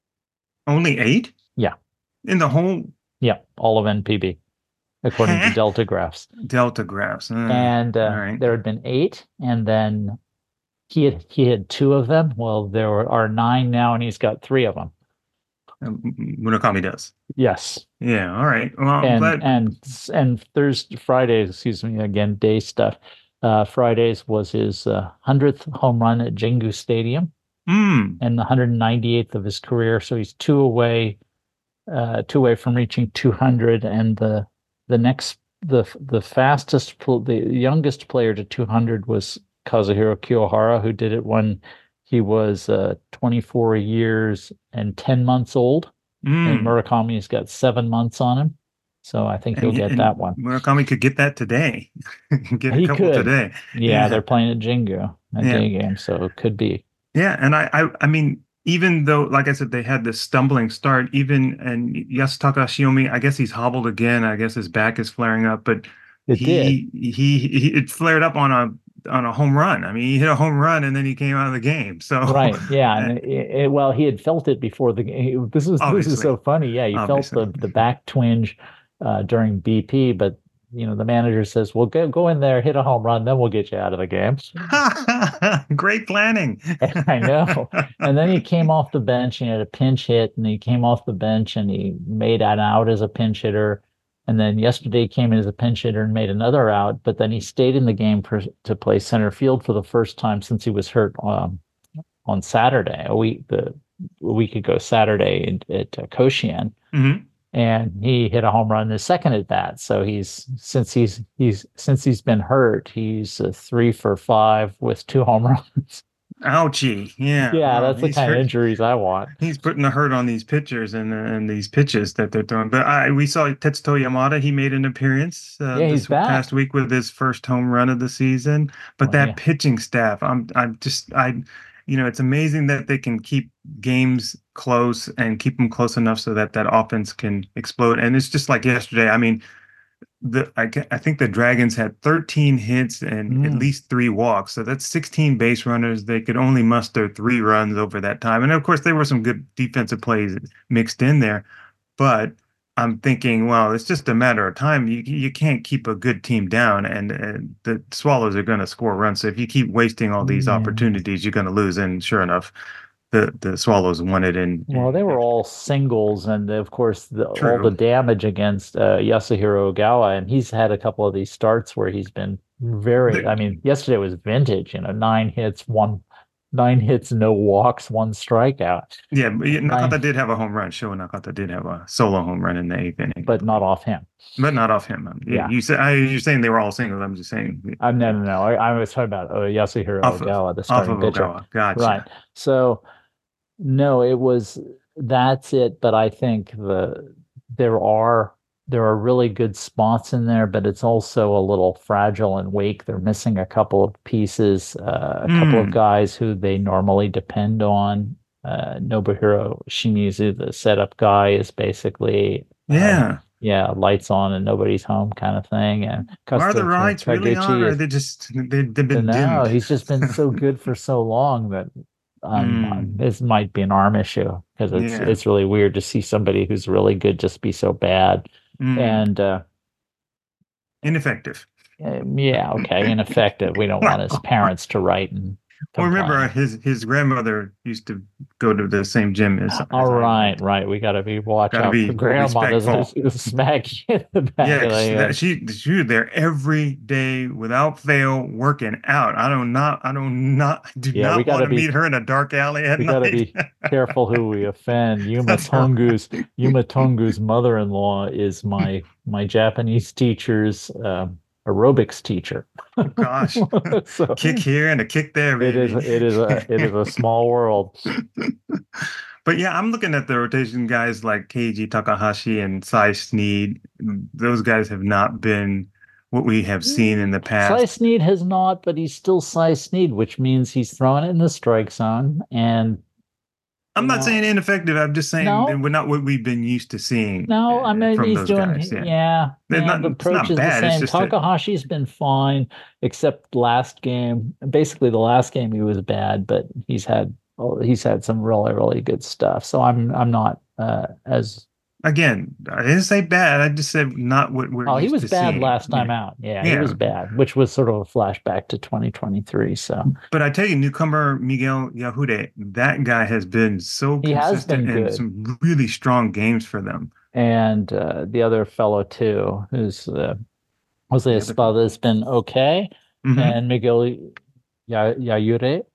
Only eight Yeah, in the whole yeah, all of N P B, according to Huh? Delta Graphs. Delta graphs. Uh, And uh, all right. there had been eight, and then he had he had two of them. Well, there are nine now, and he's got three of them. Um, Murakami does. Yes. Yeah. All right. Well, I'm and glad. and and Thursday, Fridays, excuse me, again, day stuff. Uh, Fridays was his uh, hundredth home run at Jingu Stadium Mm. and the hundred ninety-eighth of his career. So he's two away, uh, two away from reaching two hundred. And the the next, the the fastest, pl- the youngest player to two hundred was Kazuhiro Kiyohara, who did it when he was uh, twenty-four years and ten months old. And Mm. Murakami's got seven months on him. So I think he'll And, get and that one. Murakami could get that today. Get a He couple could. today. Yeah, Yeah. they're playing at Jingu, a Yeah. day game, so it could be. Yeah, and I, I, I mean, even though, like I said, they had this stumbling start, even and Yasutaka Shiomi, I guess he's hobbled again. I guess his back is flaring up, but It he, he, he, it flared up on a on a home run. I mean, he hit a home run and then he came out of the game. So Right. Yeah. And it, it, well, he had felt it before the game. This is this Obviously. is so funny. Yeah, he Obviously. felt the the back twinge uh, during B P, but you know the manager says, "Well, go go in there, hit a home run, then we'll get you out of the game." great planning. I know. And then he came off the bench. He had a pinch hit, and he came off the bench and he made an out as a pinch hitter. And then yesterday he came in as a pinch hitter and made another out. But then he stayed in the game for, to play center field for the first time since he was hurt um, on Saturday, a week the a week ago Saturday in, at uh, Koshian. Mhm. And he hit a home run in his second at bat. So he's since he's he's since he's been hurt, he's uh, three for five with two home runs. Ouchie. Yeah. Yeah, Well, that's the he's kind hurt. of injuries I want. He's putting the hurt on these pitchers and and these pitches that they're throwing. But I we saw Tetsuto Yamada. He made an appearance uh, Yeah, he's this back. past week with his first home run of the season. But Oh, that yeah. pitching staff, I'm I'm just I, you know, it's amazing that they can keep games close and keep them close enough so that that offense can explode. And it's just like yesterday. I mean, the I, ca- I think the Dragons had thirteen hits and at Mm. least three walks. So that's sixteen base runners. They could only muster three runs over that time. And of course, there were some good defensive plays mixed in there. But I'm thinking, well, it's just a matter of time. You you can't keep a good team down, and, and the Swallows are going to score runs. So if you keep wasting all these Yeah. opportunities, you're going to lose. And sure enough, the the Swallows wanted. And Well, they were all singles, and of course, the, all True. the damage against uh, Yasuhiro Ogawa, and he's had a couple of these starts where he's been very. I mean, yesterday was vintage. You know, nine hits, one, nine hits, no walks, one strikeout. yeah, but yeah, Nakata Nine- did have a home run. Sho Nakata did have a solo home run in the eighth inning, but not off him. but not off him. Yeah, Yeah. you say I, you're saying they were all singles. I'm just saying Uh, no, no, no. I, I was talking about uh, Yasuhiro off of, Ogawa, the off starting of pitcher. Ogawa. Gotcha. Right. So, no, it was that's it. But I think the there are there are really good spots in there, but it's also a little fragile and weak. They're missing a couple of pieces, uh, a couple of Mm. guys who they normally depend on. Uh, Nobuhiro Shimizu, the setup guy, is basically um, Yeah. yeah, lights on and nobody's home kind of thing. And Are the Kazuto rights really Taguchi on, or is- are they just they, they've been no, dimmed? he's just been so good for so long that um, Mm. this might be an arm issue because it's Yeah. it's really weird to see somebody who's really good just be so bad. Mm. And uh, Ineffective. um, yeah, okay, ineffective. We don't want his parents to write and Well, remember complain. his his grandmother used to go to the same gym as. as All I right, went. right. We got to be watch Gotta out be for grandma doesn't respectful. smack you in the back Yeah, of the 'cause head. that, she she was there every day without fail, working out. I don't not I don't not do Yeah, we not gotta want to be- meet her in a dark alley at We night. got to be careful who we offend. Yuma That's right. Tongu's Yuma Tongu's mother-in-law is my my Japanese teacher's um, aerobics teacher. Gosh, So kick here and a kick there, it baby. is it is a it is a small world. But yeah, I'm looking at the rotation guys like Keiji Takahashi and Cy Sneed. Those guys have not been what we have seen in the past. Cy Sneed has not, but he's still Cy Sneed, which means he's throwing it in the strike zone. And I'm not No. saying ineffective. I'm just saying No. that we're not what we've been used to seeing. no, uh, I mean from he's those doing guys. yeah, Yeah. They're yeah, not- the it's not approach is bad, the it's same. just that- Takahashi's been fine, except last game. Basically, the last game he was bad, but he's had oh, he's had some really really good stuff. So I'm I'm not uh, as Again, I didn't say bad. I just said not what we're. oh he used was to bad seeing. last time Yeah. out. Yeah, he Yeah. was bad, which was sort of a flashback to twenty twenty-three. So But I tell you, newcomer Miguel Yahude, that guy has been so He has consistent been and good. some really strong games for them. and uh, the other fellow too, who's uh, Jose other- Espada, has been okay. Mhm. And Miguel Ya- Yayure,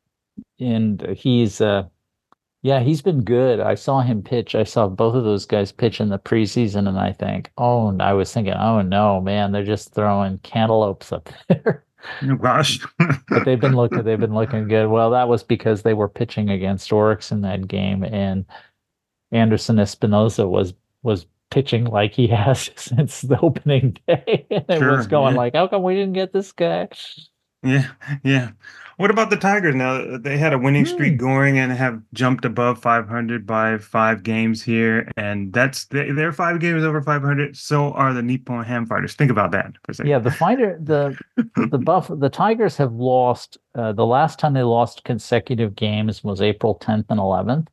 and he's uh yeah, he's been good. I saw him pitch. I saw both of those guys pitch in the preseason, and I think, oh, and I was thinking, oh no, man, they're just throwing cantaloupes up there. Oh, gosh. But they've been looking, they've been looking good. Well, that was because they were pitching against Oryx in that game, and Anderson Espinosa was was pitching like he has since the opening day. And it Sure, was going yeah. like, how come we didn't get this guy? Yeah, yeah. What about the Tigers now? They had a winning streak Hmm. going and have jumped above five hundred by five games here, and that's they- they're five games over five hundred. So are the Nippon Ham Fighters. Think about that for a second. Yeah, the fighter, the the buff, the Tigers have lost. Uh, the last time they lost consecutive games was April tenth and eleventh.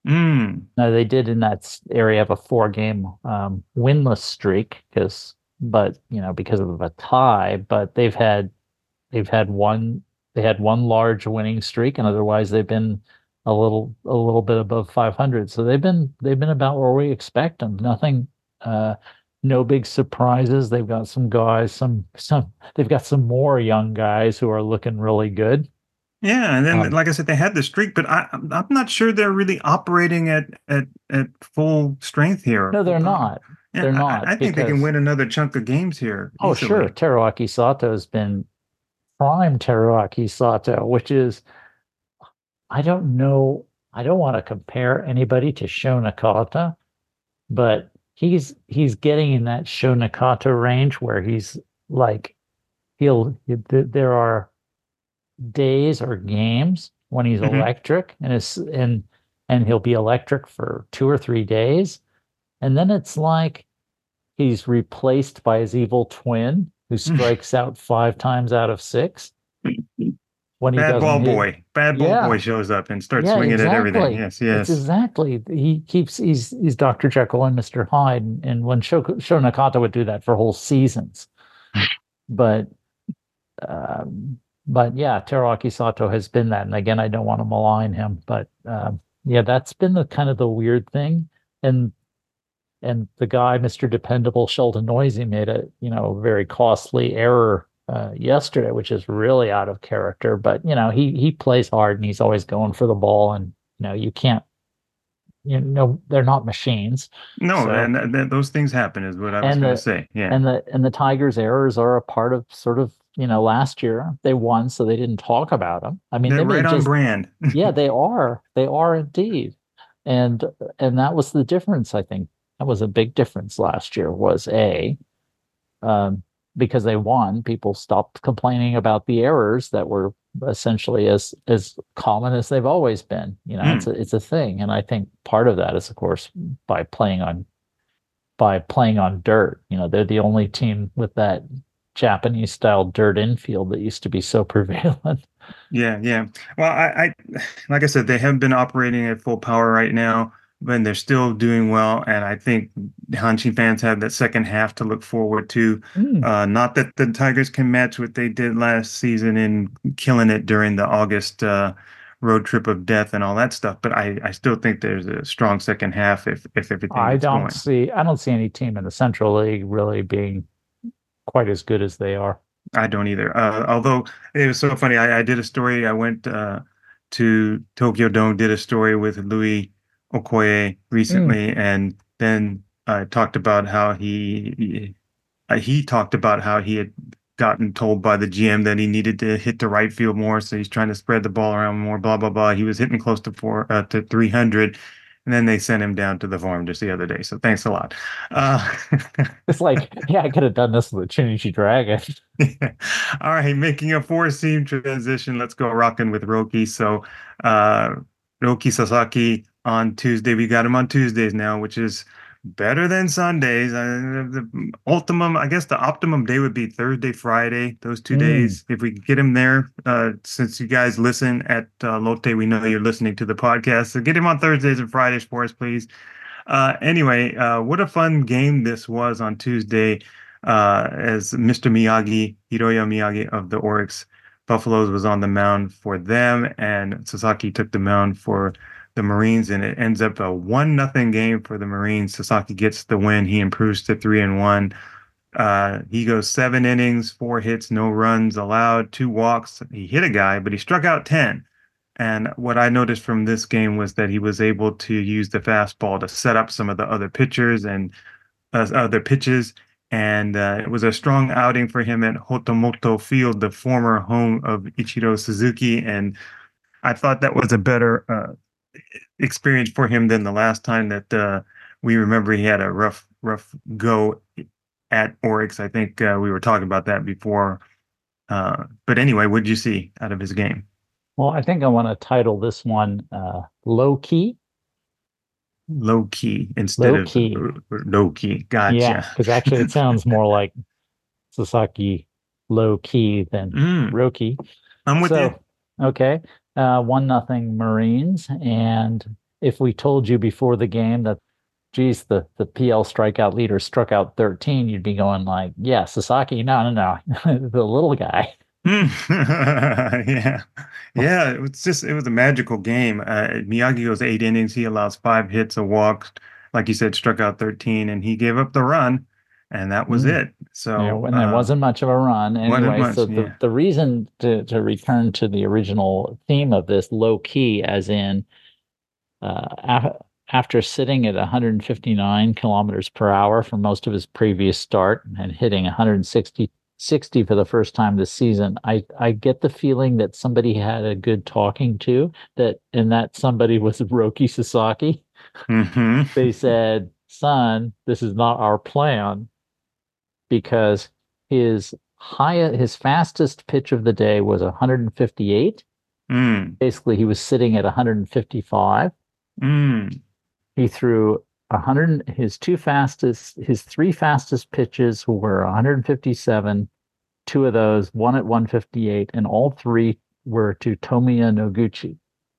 Mm, Now they did in that s- area of a four-game um, winless streak, because, but you know, because of a tie. But they've had, they've had one, they had one large winning streak, and otherwise they've been a little, a little bit above five hundred. So they've been, they've been about where we expect them. Nothing, uh, no big surprises. They've got some guys, some, some, they've got some more young guys who are looking really good. yeah, and then Um, like I said, they had the streak, but I, I'm I'm not sure they're really operating at at at full strength here. No, they're Uh, not. yeah, they're I- not, I, think they can because- win another chunk of games here. Oh, easily. sure. Teruaki Sato has been prime Teruaki Sato, which is, I don't know, I don't want to compare anybody to Sho Nakata, but he's he's getting in that Sho Nakata range where he's like, he'll, th- there are days or games when he's Mhm. electric, and it's, and, and he'll be electric for two or three days. And then it's like he's replaced by his evil twin who strikes out five times out of six. When he Bad doesn't ball hit- boy, bad ball Yeah. boy shows up and starts Yeah, swinging at exactly. everything. Yes, yes. It's exactly. He keeps he's he's Doctor Jekyll and Mister Hyde, and, and when Sho, Sho Nakata would do that for whole seasons. But um, but yeah, Teruaki Sato has been that, and again, I don't want to malign him, but um, Yeah, that's been the kind of the weird thing. And and the guy, Mister Dependable Sheldon Noisy, made a, you know, very costly error uh, yesterday, which is really out of character. But, you know, he he plays hard and he's always going for the ball. And, you know, you can't, you know, they're not machines. No, So, and th- th- those things happen is what I was and going the to say. Yeah. and the and the Tigers' errors are a part of sort of, you know, last year they won, so they didn't talk about them. I mean, They're they may right on just, brand. yeah, they are. They are indeed. And and that was the difference, I think. That was a big difference last year was A, um, because they won, people stopped complaining about the errors that were essentially as as common as they've always been. You know, it's Mm. a it's a thing. And I think part of that is, of course, by playing on by playing on dirt. You know, they're the only team with that Japanese style dirt infield that used to be so prevalent. Yeah, yeah. Well, I, I, like I said, they have been operating at full power right now, but they're still doing well. And I think Hanshin fans have that second half to look forward to. Mm. Uh, not that the Tigers can match what they did last season in killing it during the August uh, road trip of death and all that stuff, but I, I still think there's a strong second half if if everything I gets don't going. see I don't see any team in the Central League really being quite as good as they are. I don't either. Uh, although it was so funny, I, I did a story. I went uh, to Tokyo Dome, did a story with Louis Okoye recently, and then I talked about how he he, uh, he talked about how he had gotten told by the G M that he needed to hit the right field more, so he's trying to spread the ball around more. Blah blah blah. He was hitting close to four uh, to three hundred. And then they sent him down to the farm just the other day. So thanks a lot. Uh, It's like, yeah, I could have done this with the Chunichi Dragon. Yeah. All right, making a four-seam transition. Let's go rocking with Roki. So, uh, Roki Sasaki on Tuesday. We got him on Tuesdays now, which is better than Sundays. Uh, the ultimum, I guess, the optimum day would be Thursday, Friday. Those two Mm. days. If we could get him there, uh, since you guys listen at uh, Lotte, we know you're listening to the podcast. So get him on Thursdays and Fridays for us, please. Uh, anyway, uh, what a fun game this was on Tuesday. Uh, as Mister Miyagi, Hiroya Miyagi of the Oryx Buffaloes was on the mound for them, and Sasaki took the mound for the Marines, and it ends up a one nothing game for the Marines. Sasaki gets the win. He improves to three and one. Uh, he goes seven innings, four hits, no runs allowed, two walks. He hit a guy, but he struck out ten. And what I noticed from this game was that he was able to use the fastball to set up some of the other pitchers and uh, other pitches. And uh, it was a strong outing for him at Hotomoto Field, the former home of Ichiro Suzuki. And I thought that was a better uh, experience for him than the last time that uh, we remember he had a rough, rough go at Oryx. I think uh, we were talking about that before. Uh, but anyway, what did you see out of his game? Well, I think I want to title this one uh, Low Key. Low key instead Low of key. low key. Gotcha. Yeah, because actually it sounds more like Sasaki Low Key than Mm, Roki. I'm with So, you. okay, uh, one nothing Marines. And if we told you before the game that, geez, the, the P L strikeout leader struck out thirteen, you'd be going like, yeah, Sasaki, no, no, no, the little guy. Yeah. Yeah, it was just it was a magical game. Uh, Miyagi goes eight innings. He allows five hits, a walk, like you said, struck out thirteen, and he gave up the run, and that was Mm. it. So Yeah, and there uh, wasn't much of a run wasn't anyway. much, So the, yeah. the reason to, to return to the original theme of this low key, as in uh, af- after sitting at one hundred fifty-nine kilometers per hour for most of his previous start and hitting one hundred sixty, sixty for the first time this season, I, I get the feeling that somebody had a good talking to, that, and that somebody was Roki Sasaki. Mhm. They said, son, this is not our plan, because his high, his fastest pitch of the day was one hundred fifty-eight. Mm, Basically, he was sitting at one hundred fifty-five. mm. He threw one hundred, his two fastest, his three fastest pitches were one hundred fifty-seven, two of those, one at one fifty-eight, and all three were to Tomiya Noguchi.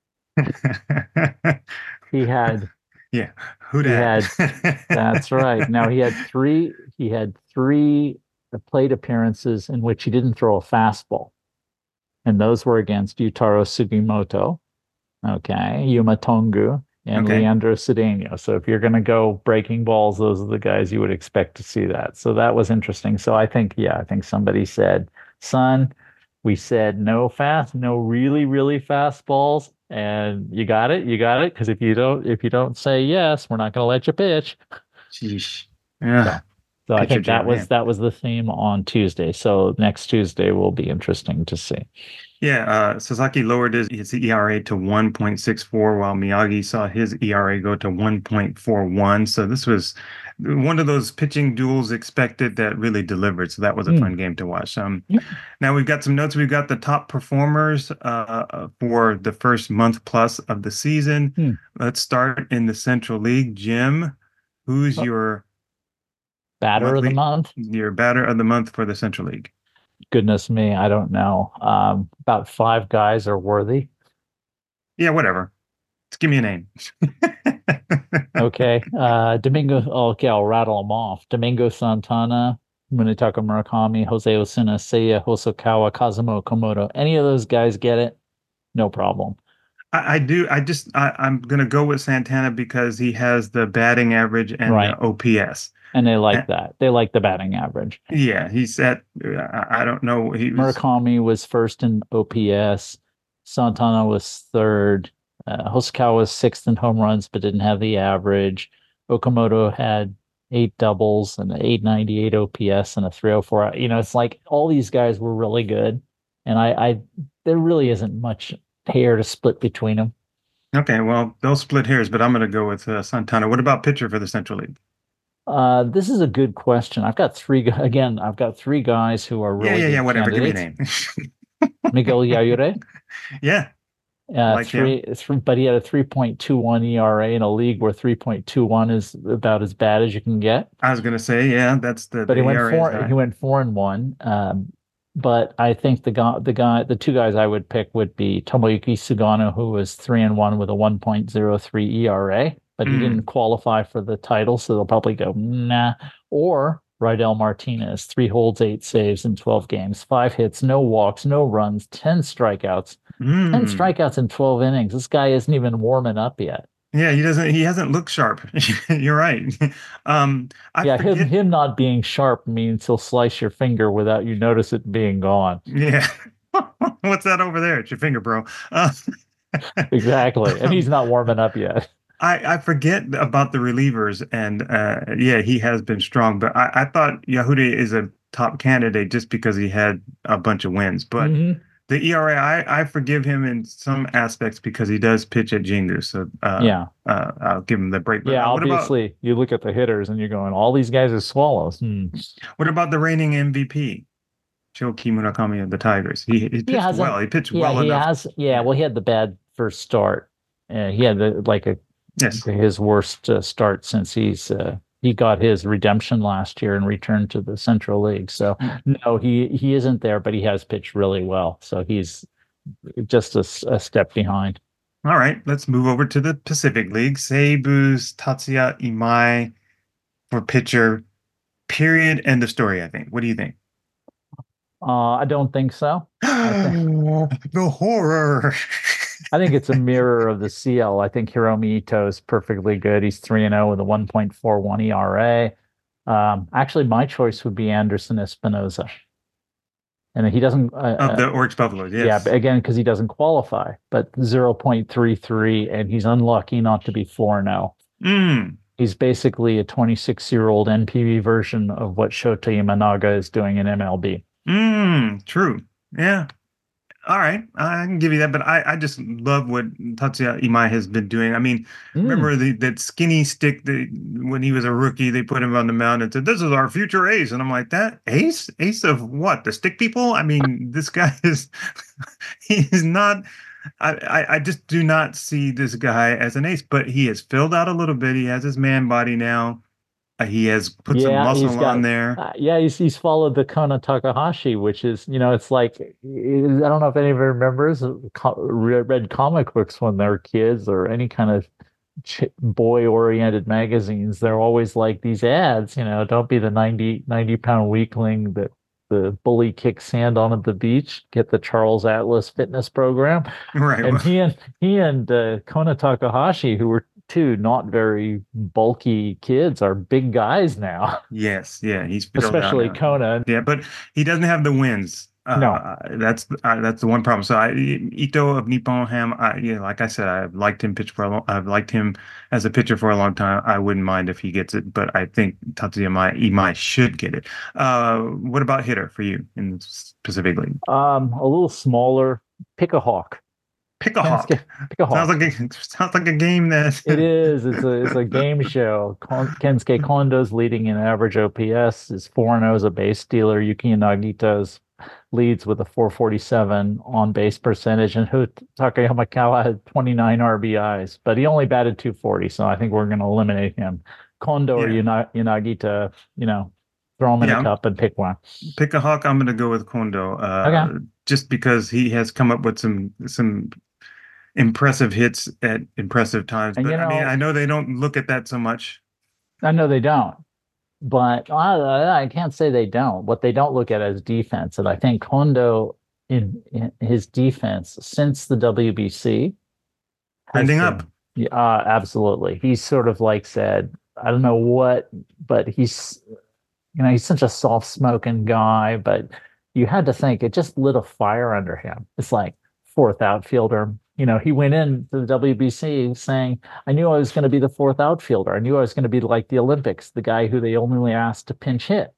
He had Yeah, who He dat? That's right. Now he had three. He had three plate appearances in which he didn't throw a fastball, and those were against Yutaro Sugimoto, Okay, Yuma Tongu and Okay. Leandro Cedeno. So if you're going to go breaking balls, those are the guys you would expect to see that. So that was interesting. So I think, yeah, I think somebody said, son, we said no fast, no really, really fast balls. And you got it, you got it. Because if you don't, if you don't say yes, we're not going to let you pitch. Sheesh. So, Yeah. so I Pitcher think that jam, was man. that was the theme on Tuesday. So next Tuesday will be interesting to see. Yeah, uh, Sasaki lowered his, his E R A to one point six four, while Miyagi saw his E R A go to one point four one. So this was one of those pitching duels expected that really delivered. So that was a Hmm. fun game to watch. Um, Yep. now we've got some notes. We've got the top performers uh, for the first month plus of the season. Hmm. Let's start in the Central League. Jim, who's Oh. your Batter of the monthly month? your batter of the month for the Central League? Goodness me, I don't know. Um, about five guys are worthy. Yeah, whatever. Just give me a name. Okay. Uh, Domingo. Oh, okay, I'll rattle them off. Domingo Santana, Munetaka Murakami, Jose Osuna, Seiya Hosokawa, Kazumo Komodo. Any of those guys get it? No problem. I, I do. I just I, I'm gonna go with Santana because he has the batting average and Right. the O P S. And they like Eh, that. They like the batting average. Yeah, he's at. I, I don't know. He was. Murakami was first in O P S. Santana was third. Uh, Hosokawa was sixth in home runs, but didn't have the average. Okamoto had eight doubles and an eight ninety-eight O P S and a three oh four. You know, it's like all these guys were really good. And I, I there really isn't much hair to split between them. Okay, well, they'll split hairs, but I'm gonna go with uh, Santana. What about pitcher for the Central League? Uh, this is a good question. I've got three, gu- again, I've got three guys who are Yeah, really yeah, good yeah. Whatever. Give me a candidates. name. Miguel Yayure. Yeah, Uh, like three, him. three, but he had a three point two one E R A in a league where three point two one is about as bad as you can get. I was gonna say, yeah, that's the But the he went E R A is four, he high. went four and one. Um, but I think the guy, the guy, the two guys I would pick would be Tomoyuki Sugano, who was three and one with a one point oh three E R A, but he Mm. didn't qualify for the title, so they'll probably go nah. Or Rydell Martinez, three holds, eight saves in twelve games, five hits, no walks, no runs, ten strikeouts. ten Mm. strikeouts in twelve innings. This guy isn't even warming up yet. Yeah, he doesn't. He hasn't looked sharp. You're right. Um, I Yeah, him forget. him not being sharp means he'll slice your finger without you notice it being gone. Yeah. What's that over there? It's your finger, bro. Uh, Exactly. And he's um, not warming up yet. I, I forget about the relievers, and uh, yeah, he has been strong. But I, I thought Yahude is a top candidate just because he had a bunch of wins. But Mhm. the E R A, I, I forgive him in some aspects because he does pitch at Jingu. So uh, Yeah. uh, I'll give him the break. But Yeah, uh, what about obviously you look at the hitters and you're going, all these guys are swallows. Hmm. what about the reigning M V P, Shoki Murakami of the Tigers? He he pitched hasn't- well. He pitched Yeah, well he enough. has. Yeah, well, he had the bad first start. Uh, he had the, like a Yes. his worst uh, start since he's uh, he got his redemption last year and returned to the Central League. So no, he he isn't there, but he has pitched really well. So he's just a, s- a step behind. All right, let's move over to the Pacific League. Seibu's Tatsuya Imai for pitcher. Period. End of story, I think. What do you think? Uh, I don't think so. The horror. I think it's a mirror of the C L. I think Hiromi Ito is perfectly good. He's three and zero with a one point four one E R A. Um, actually, my choice would be Anderson Espinoza, and he doesn't. Uh, Of the uh, Oryx Buffaloes, yes. yeah, but again, because he doesn't qualify, but zero point three three, and he's unlucky not to be four and zero. Mm, He's basically a twenty-six year old N P B version of what Shota Imanaga is doing in M L B. mm, true. Yeah. All right. I can give you that, but I, I just love what Tatsuya Imai has been doing. I mean, Mm. remember the, that skinny stick that when he was a rookie, they put him on the mound and said, "This is our future ace." And I'm like, that ace? Ace of what? The stick people? I mean, this guy is, he is not, I, I, I just do not see this guy as an ace, but he has filled out a little bit. He has his man body now. Uh, he has put some Yeah, he's muscle got- on there. Uh, yeah, he's he's followed the Kona Takahashi, which is, you know, it's like, I don't know if anybody remembers uh, co- re- read comic books when they were kids or any kind of ch- boy-oriented magazines. They're always like these ads, you know, don't be the ninety, ninety pound weakling that the bully kick sand on at the beach, get the Charles Atlas fitness program. Right. And he and he and uh, Kona Takahashi, who were two not very bulky kids, are big guys now. Yes, yeah, he's filled out Especially now. Kona. Yeah, but he doesn't have the wins. Uh, No. that's uh, that's the one problem. So I, Ito of Nippon Ham, I, you know, like I said, I've liked him pitch for a long, I've liked him as a pitcher for a long time. I wouldn't mind if he gets it, but I think Tatsuya Imai, Imai should get it. Uh, what about hitter for you in Pacific League? Um, a little smaller, pick a hawk. Pick a hawk. Pick a hawk. Sounds like a sounds like a game that It is. It's a it's a game show. Kon- Kensuke Kondo's leading in average O P S. Is four and oh as a base stealer. Yuki Nagita's leads with a four forty-seven on base percentage, and Hutaka Yamakawa had twenty-nine R B Is, but he only batted two forty, so I think we're going to eliminate him. Kondo or Yeah. Yana- Yanagita, you know, throw him in Yeah. a cup and pick one. Pick a hawk. I'm going to go with Kondo, uh, Okay. just because he has come up with some some impressive hits at impressive times. And, But you I mean, know- I know they don't look at that so much. I know they don't, but I, I can't say they don't. What they don't look at is defense, and I think Kondo in, in his defense since the W B C has Trending been- up. Yeah, uh, absolutely. He's sort of like said, I don't know what, but he's, you know, he's such a soft-spoken guy, but you had to think it just lit a fire under him. It's like fourth outfielder. You know, he went in to the W B C saying, I knew I was going to be the fourth outfielder. I knew I was going to be like the Olympics, the guy who they only asked to pinch hit.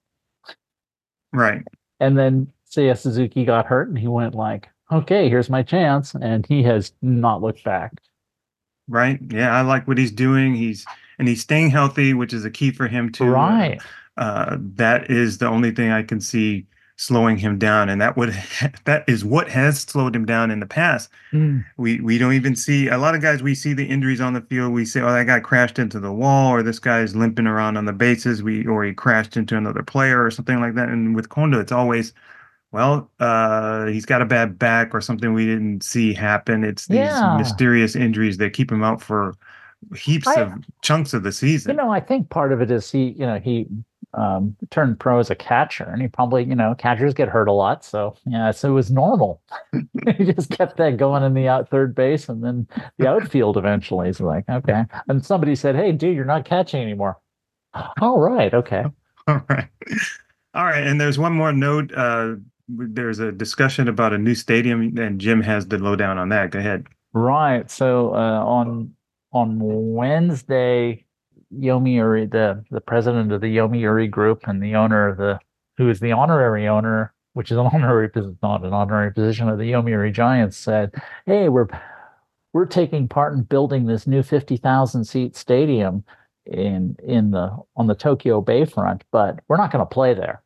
Right. And then Seiya Suzuki got hurt and he went like, okay, here's my chance. And he has not looked back. Right. Yeah, I like what he's doing. He's and he's staying healthy, which is a key for him too. Right. Uh, that is the only thing I can see slowing him down, and that would that is what has slowed him down in the past. Mm. We we don't even see a lot of guys. We see the injuries on the field. We say, "Oh, that guy crashed into the wall," or "This guy's limping around on the bases." We or he crashed into another player or something like that. And with Kondo, it's always, well, uh, he's got a bad back or something we didn't see happen. It's these Yeah. mysterious injuries that keep him out for heaps I- of chunks of the season. You know, I think part of it is he, you know, he um, turned pro as a catcher, and he probably, you know, catchers get hurt a lot, so yeah, so it was normal. He just kept that going in the out third base, and then the outfield eventually is like, okay. And somebody said, "Hey, dude, you're not catching anymore." All right, okay. All right. All right. And there's one more note. Uh, there's a discussion about a new stadium, and Jim has the lowdown on that. Go ahead. Right. So uh, on on Wednesday, Yomiuri, the the president of the Yomiuri Group and the owner of the, who is the honorary owner, which is an honorary position, not an honorary position of the Yomiuri Giants, said, "Hey, we're we're taking part in building this new fifty thousand seat stadium in in the on the Tokyo Bayfront, but we're not going to play there."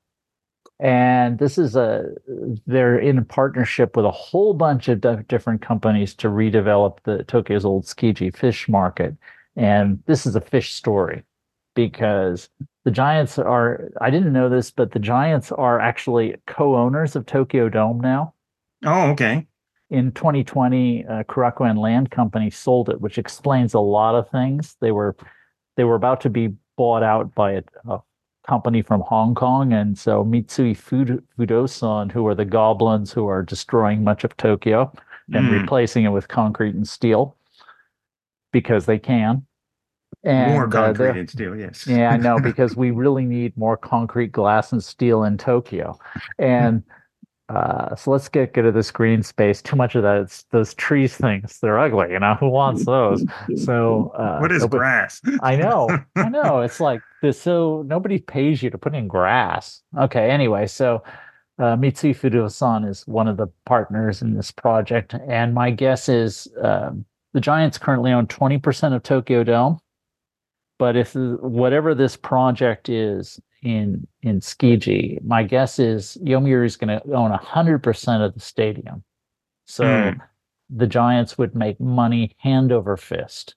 And this is a, they're in partnership with a whole bunch of di- different companies to redevelop the Tokyo's old Tsukiji fish market. And this is a fish story because the Giants are, I didn't know this, but the Giants are actually co-owners of Tokyo Dome now. Oh, okay. In twenty twenty, uh, Korakuen Land Company sold it, which explains a lot of things. They were, they were about to be bought out by a, a company from Hong Kong, and so Mitsui Fud- Fudosan, who are the goblins who are destroying much of Tokyo and Mm. replacing it with concrete and steel because they can. And, More uh, concrete they're- and steel, yes. yeah, I know, because we really need more concrete, glass, and steel in Tokyo. And uh, so let's get get to this green space. Too much of that, it's those trees things. They're ugly, you know. Who wants those? So uh, What is nobody- grass? I know, I know. It's like this. So nobody pays you to put in grass. Okay. Anyway, so uh, Mitsui Fudosan is one of the partners in this project, and my guess is um, the Giants currently own twenty percent of Tokyo Dome. But if whatever this project is in in Tsukiji, my guess is Yomiuri is going to own one hundred percent of the stadium. So Mm. the Giants would make money hand over fist.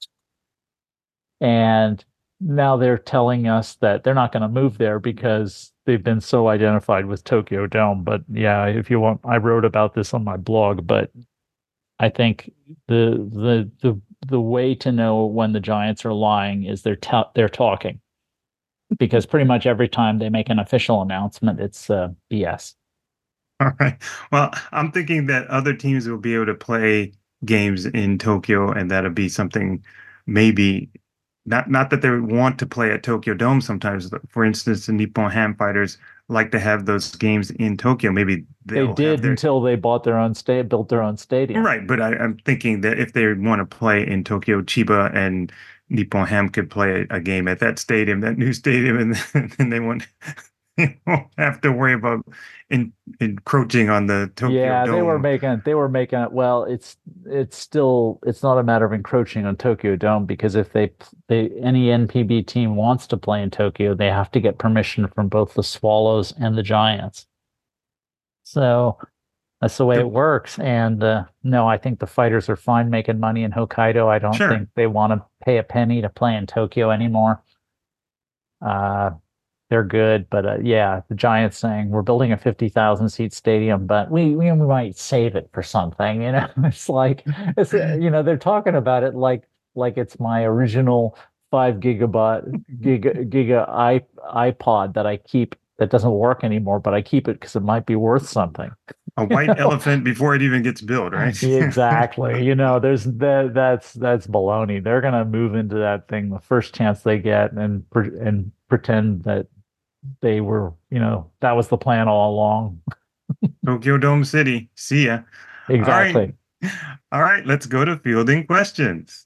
And now they're telling us that they're not going to move there because they've been so identified with Tokyo Dome. But yeah, if you want, I wrote about this on my blog, but I think the the the the way to know when the Giants are lying is they're ta- they're talking. because pretty much every time they make an official announcement, it's uh, B S. All right. Well, I'm thinking that other teams will be able to play games in Tokyo, and that'll be something maybe not not that they want to play at Tokyo Dome sometimes. But for instance, the Nippon Ham Fighters like to have those games in Tokyo. Maybe They they'll did have their until they bought their own state, built their own stadium. right. But I, I'm thinking that if they want to play in Tokyo, Chiba and Nippon Ham could play a, a game at that stadium, that new stadium, and then they won't, they won't have to worry about in, encroaching on the Tokyo Yeah, Dome. they were making they were making it well, it's it's still it's not a matter of encroaching on Tokyo Dome because if they they any N P B team wants to play in Tokyo, they have to get permission from both the Swallows and the Giants. So that's the way it works. And uh, no, I think the Fighters are fine making money in Hokkaido. I don't Sure. think they want to pay a penny to play in Tokyo anymore. Uh, they're good, but uh, yeah, the Giants saying we're building a fifty thousand seat stadium, but we, we we might save it for something. You know, it's like it's uh, you know they're talking about it like like it's my original five gigabyte giga giga i iPod that I keep that doesn't work anymore, but I keep it because it might be worth something. A white elephant before it even gets built, right? Exactly. You know, there's that that's that's baloney. They're gonna move into that thing the first chance they get and pre- and pretend that they were, you know, that was the plan all along. Tokyo Dome City. See ya. Exactly. All right. All right, let's go to fielding questions.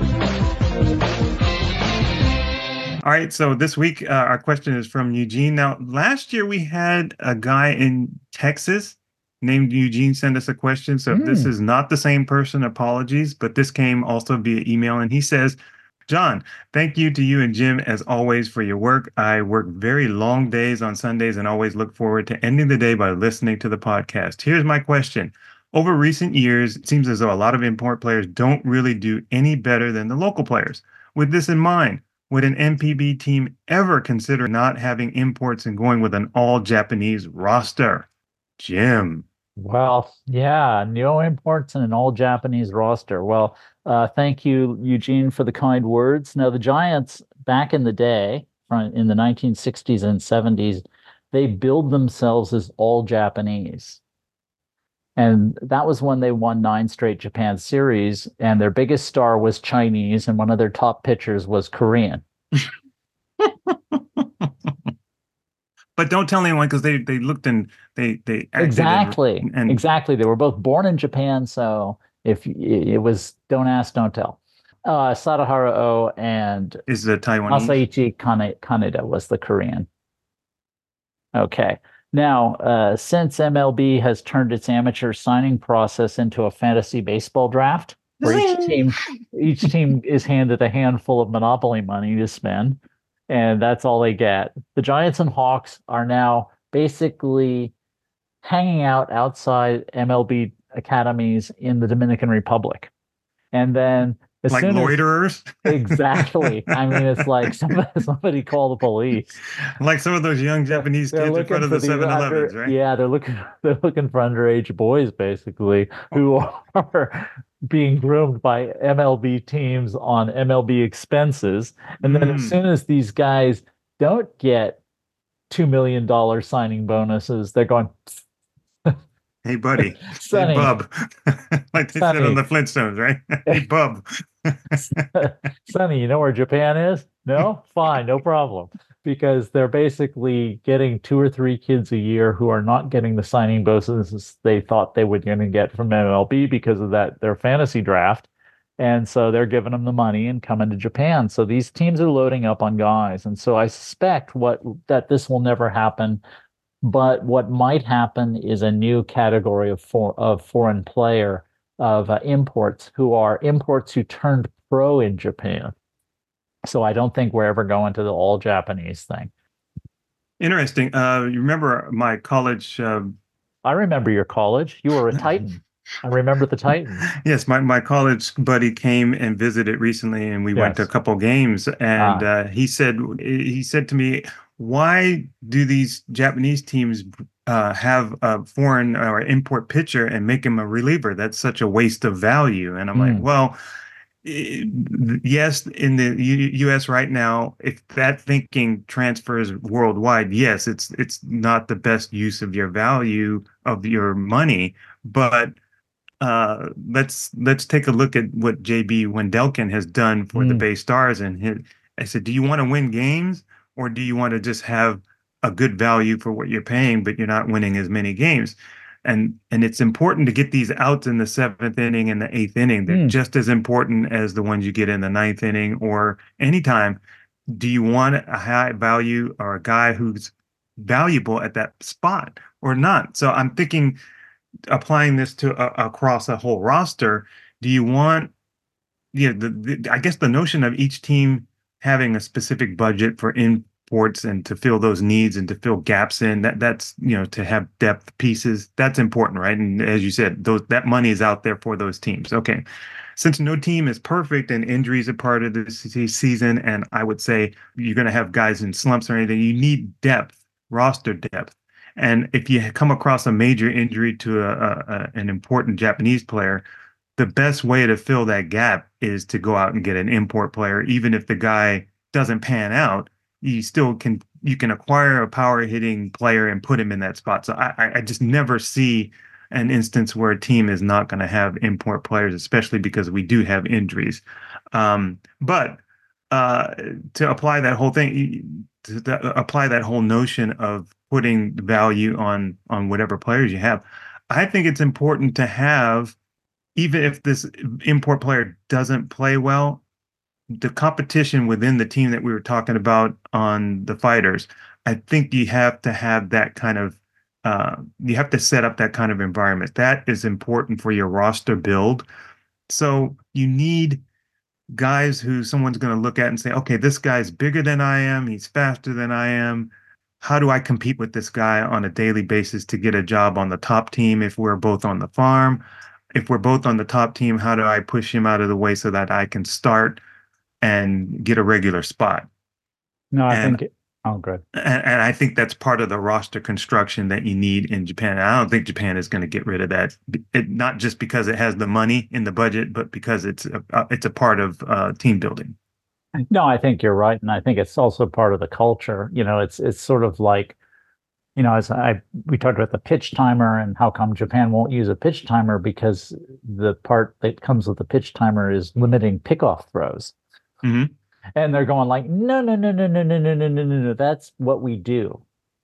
All right, so this week uh, our question is from Eugene. Now, last year we had a guy in Texas named Eugene send us a question. So if this Hmm. is not the same person, apologies, but this came also via email. And he says, John, thank you to you and Jim as always for your work. I work very long days on Sundays and always look forward to ending the day by listening to the podcast. Here's my question. Over recent years, it seems as though a lot of import players don't really do any better than the local players. With this in mind, would an N P B team ever consider not having imports and going with an all-Japanese roster? Jim. Well, yeah, no imports and an all Japanese roster. Well, uh, thank you, Eugene, for the kind words. Now, the Giants back in the day, fr- in the nineteen sixties and seventies, they billed themselves as all Japanese. And that was when they won nine straight Japan series, and their biggest star was Chinese, and one of their top pitchers was Korean. But don't tell anyone because they they looked and they they acted Exactly, and, and exactly. They were both born in Japan, so if y- it was don't ask, don't tell. Uh, Sadaharu Oh and is the Taiwanese. Masaichi Kane- Kaneda was the Korean. Okay. Now, uh, since M L B has turned its amateur signing process into a fantasy baseball draft, where each team each team is handed a handful of monopoly money to spend, and that's all they get. The Giants and Hawks are now basically hanging out outside M L B academies in the Dominican Republic. And then as like soon as loiterers, exactly. I mean, it's like somebody, somebody call the police. like some of those young Japanese They're kids in looking front of for the these seven elevens, under- right? Yeah, they're looking they're looking for underage boys basically who are being groomed by M L B teams on M L B expenses. And then as Mm. soon as these guys don't get two million dollars signing bonuses, they're going, Hey, buddy. Sonny, Hey, bub. Like they said Sonny. on the Flintstones, right? Hey, bub. Sonny, you know where Japan is? No? Fine, no problem. Because they're basically getting two or three kids a year who are not getting the signing bonuses they thought they were going to get from M L B because of that their fantasy draft. And so they're giving them the money and coming to Japan. So these teams are loading up on guys. And so I suspect what that this will never happen. But what might happen is a new category of for, of foreign player of uh, imports who are imports who turned pro in Japan. So I don't think we're ever going to the all Japanese thing. Interesting. Uh, you remember my college? Uh, I remember your college. You were a Titan. I remember the Titans. yes, my, my college buddy came and visited recently, and we went to a Yes. couple games. And Ah. uh, he said he said to me, "Why do these Japanese teams uh, have a foreign or import pitcher and make him a reliever? That's such a waste of value." And I'm like, Hmm. "Well, yes, in the U- U.S. right now, if that thinking transfers worldwide, yes, it's it's not the best use of your value of your money. But uh, let's let's take a look at what J B Wendelken has done for the Mm. Bay Stars. And his, I said, do you want to win games, or do you want to just have a good value for what you're paying, but you're not winning as many games? And and it's important to get these outs in the seventh inning and the eighth inning. They're Mm. just as important as the ones you get in the ninth inning or anytime. Do you want a high value or a guy who's valuable at that spot or not? So I'm thinking, applying this to uh, across a whole roster. Do you want, yeah, the, the I guess the notion of each team having a specific budget for imports and to fill those needs and to fill gaps in, that that's, you know, to have depth pieces, that's important, right? And as you said, those that money is out there for those teams. Okay. Since no team is perfect and injuries are part of the season, and I would say you're going to have guys in slumps or anything, you need depth, roster depth. And if you come across a major injury to a, a, an important Japanese player, the best way to fill that gap is to go out and get an import player. Even if the guy doesn't pan out, you still can you can acquire a power hitting player and put him in that spot. So I, I just never see an instance where a team is not going to have import players, especially because we do have injuries. Um, but uh, to apply that whole thing, to, to apply that whole notion of putting value on on whatever players you have, I think it's important to have, even if this import player doesn't play well, the competition within the team that we were talking about on the Fighters. I think you have to have that kind of uh, you have to set up that kind of environment. That is important for your roster build. So you need guys who someone's going to look at and say, okay, this guy's bigger than I am. He's faster than I am. How do I compete with this guy on a daily basis to get a job on the top team if we're both on the farm? If we're both on the top team, how do I push him out of the way so that I can start and get a regular spot? No, I and, think, it, oh, good. And, and I think that's part of the roster construction that you need in Japan. And I don't think Japan is going to get rid of that, it, not just because it has the money in the budget, but because it's a, it's a part of uh, team building. No, I think you're right, and I think it's also part of the culture. You know, it's it's sort of like, you know, as I we talked about the pitch timer and how come Japan won't use a pitch timer, because the part that comes with the pitch timer is limiting pickoff throws. Mm-hmm. And they're going like, no, no, no, no, no, no, no, no, no, no, no. That's what we do.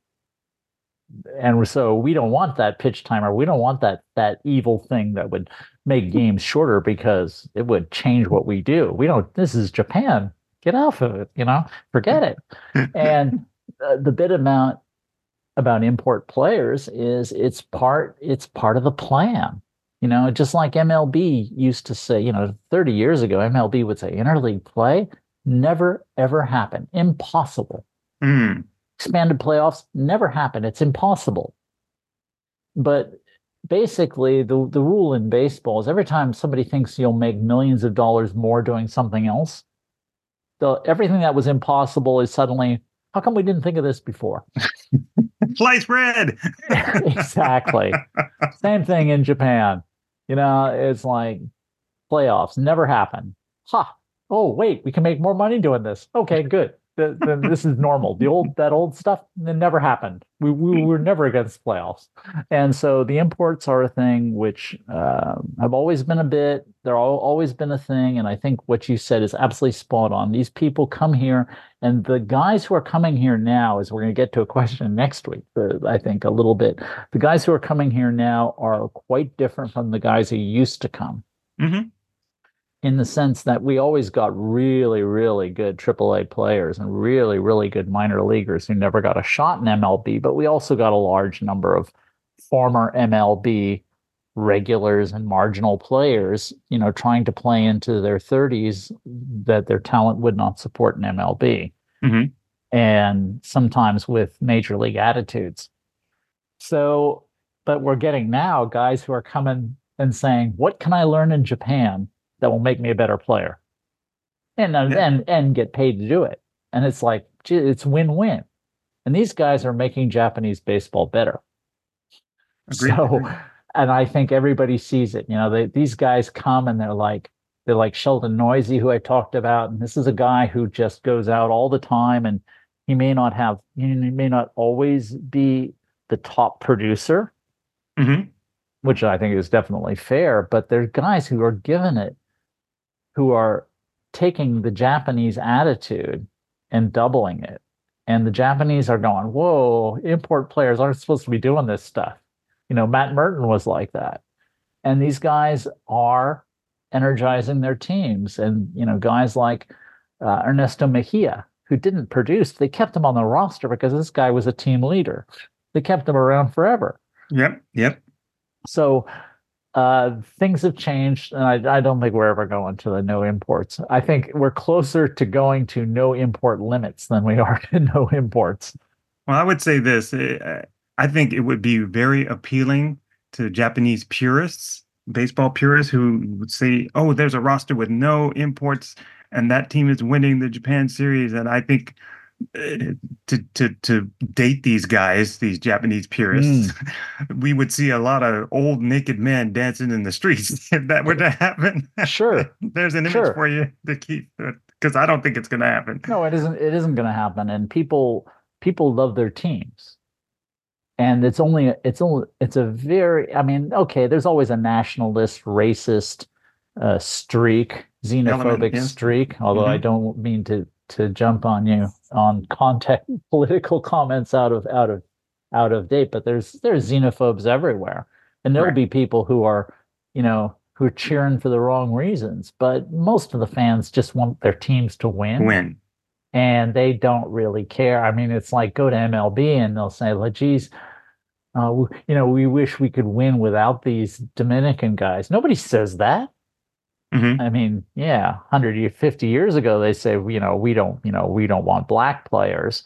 And so we don't want that pitch timer. We don't want that that evil thing that would make games shorter because it would change what we do. We don't. This is Japan. Get off of it. You know, forget it. And uh, the bit amount about import players is it's part it's part of the plan. You know, just like M L B used to say. You know, thirty years ago, M L B would say interleague play never ever happen. Impossible. Mm. Expanded playoffs never happen. It's impossible. But basically, the the rule in baseball is every time somebody thinks you'll make millions of dollars more doing something else, the everything that was impossible is suddenly, how come we didn't think of this before? Sliced bread. Exactly. Same thing in Japan. You know, it's like playoffs never happen. Ha! Oh, wait, we can make more money doing this. Okay, good. Then this is normal. The old that old stuff that never happened. We, we were never against playoffs, and so the imports are a thing which uh, have always been a bit. They're all, always been a thing, and I think what you said is absolutely spot on. These people come here, and the guys who are coming here now, as we're going to get to a question next week, uh, I think a little bit. The guys who are coming here now are quite different from the guys who used to come. Mm-hmm. In the sense that we always got really, really good triple A players and really, really good minor leaguers who never got a shot in M L B, but we also got a large number of former M L B regulars and marginal players, you know, trying to play into their thirties that their talent would not support in M L B. Mm-hmm. And sometimes with major league attitudes. So, but we're getting now guys who are coming and saying, what can I learn in Japan that will make me a better player, and uh, yeah. and and get paid to do it? And it's like, gee, it's win-win. And these guys are making Japanese baseball better. Agreed. So, and I think everybody sees it. You know, they, these guys come and they're like, They're like Sheldon Noisy, who I talked about, and this is a guy who just goes out all the time, and he may not have, he may not always be the top producer, Mm-hmm. which I think is definitely fair, but there's guys who are given it, who are taking the Japanese attitude and doubling it. And the Japanese are going, whoa, import players aren't supposed to be doing this stuff. You know, Matt Merton was like that. And these guys are energizing their teams. And, you know, guys like uh, Ernesto Mejia, who didn't produce, they kept him on the roster because this guy was a team leader. They kept him around forever. Yep, yep. So uh, things have changed, and I, I don't think we're ever going to the no imports. I think we're closer to going to no import limits than we are to no imports. Well, I would say this. I think it would be very appealing to Japanese purists, baseball purists, who would say, oh, there's a roster with no imports, and that team is winning the Japan series. And I think uh, to to to date these guys, these Japanese purists, mm. we would see a lot of old naked men dancing in the streets if that were to happen. Sure. There's an image sure. for you to keep, because I don't think it's going to happen. No, it isn't. It isn't going to happen. And people people love their teams. And it's only it's only it's a very I mean, okay, there's always a nationalist, racist uh, streak, xenophobic Element, yes. streak, although mm-hmm. I don't mean to to jump on you on context political comments out of out of out of date, but there's there's xenophobes everywhere. And there'll right. be people who are, you know, who are cheering for the wrong reasons, but most of the fans just want their teams to win. Win. And they don't really care. I mean, it's like go to M L B and they'll say, well, geez, uh, you know, we wish we could win without these Dominican guys. Nobody says that. Mm-hmm. I mean, yeah, one hundred, fifty years ago, they say, you know, we don't, you know, we don't want black players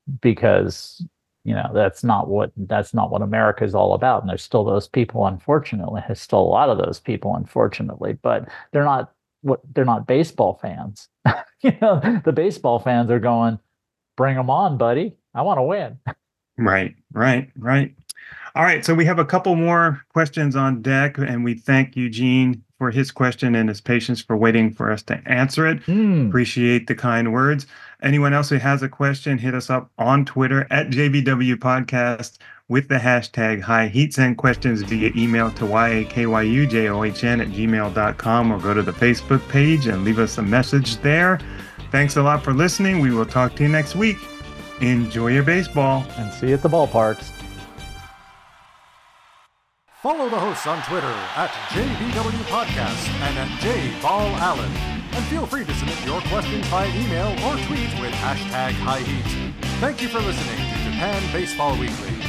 because, you know, that's not what that's not what America is all about. And there's still those people, unfortunately. There's still a lot of those people, unfortunately, but they're not what they're not baseball fans. You know, the baseball fans are going, bring them on, buddy. I want to win. Right, right, right. All right. So we have a couple more questions on deck, and we thank Eugene for his question and his patience for waiting for us to answer it. Mm. Appreciate the kind words. Anyone else who has a question, hit us up on Twitter at J B W Podcast with the hashtag High Heat. Send questions via email to yakyujohn at gmail dot com or go to the Facebook page and leave us a message there. Thanks a lot for listening. We will talk to you next week. Enjoy your baseball. And see you at the ballparks. Follow the hosts on Twitter at J B W Podcast and at J Ball Allen. And feel free to submit your questions by email or tweet with hashtag High Heat. Thank you for listening to Japan Baseball Weekly.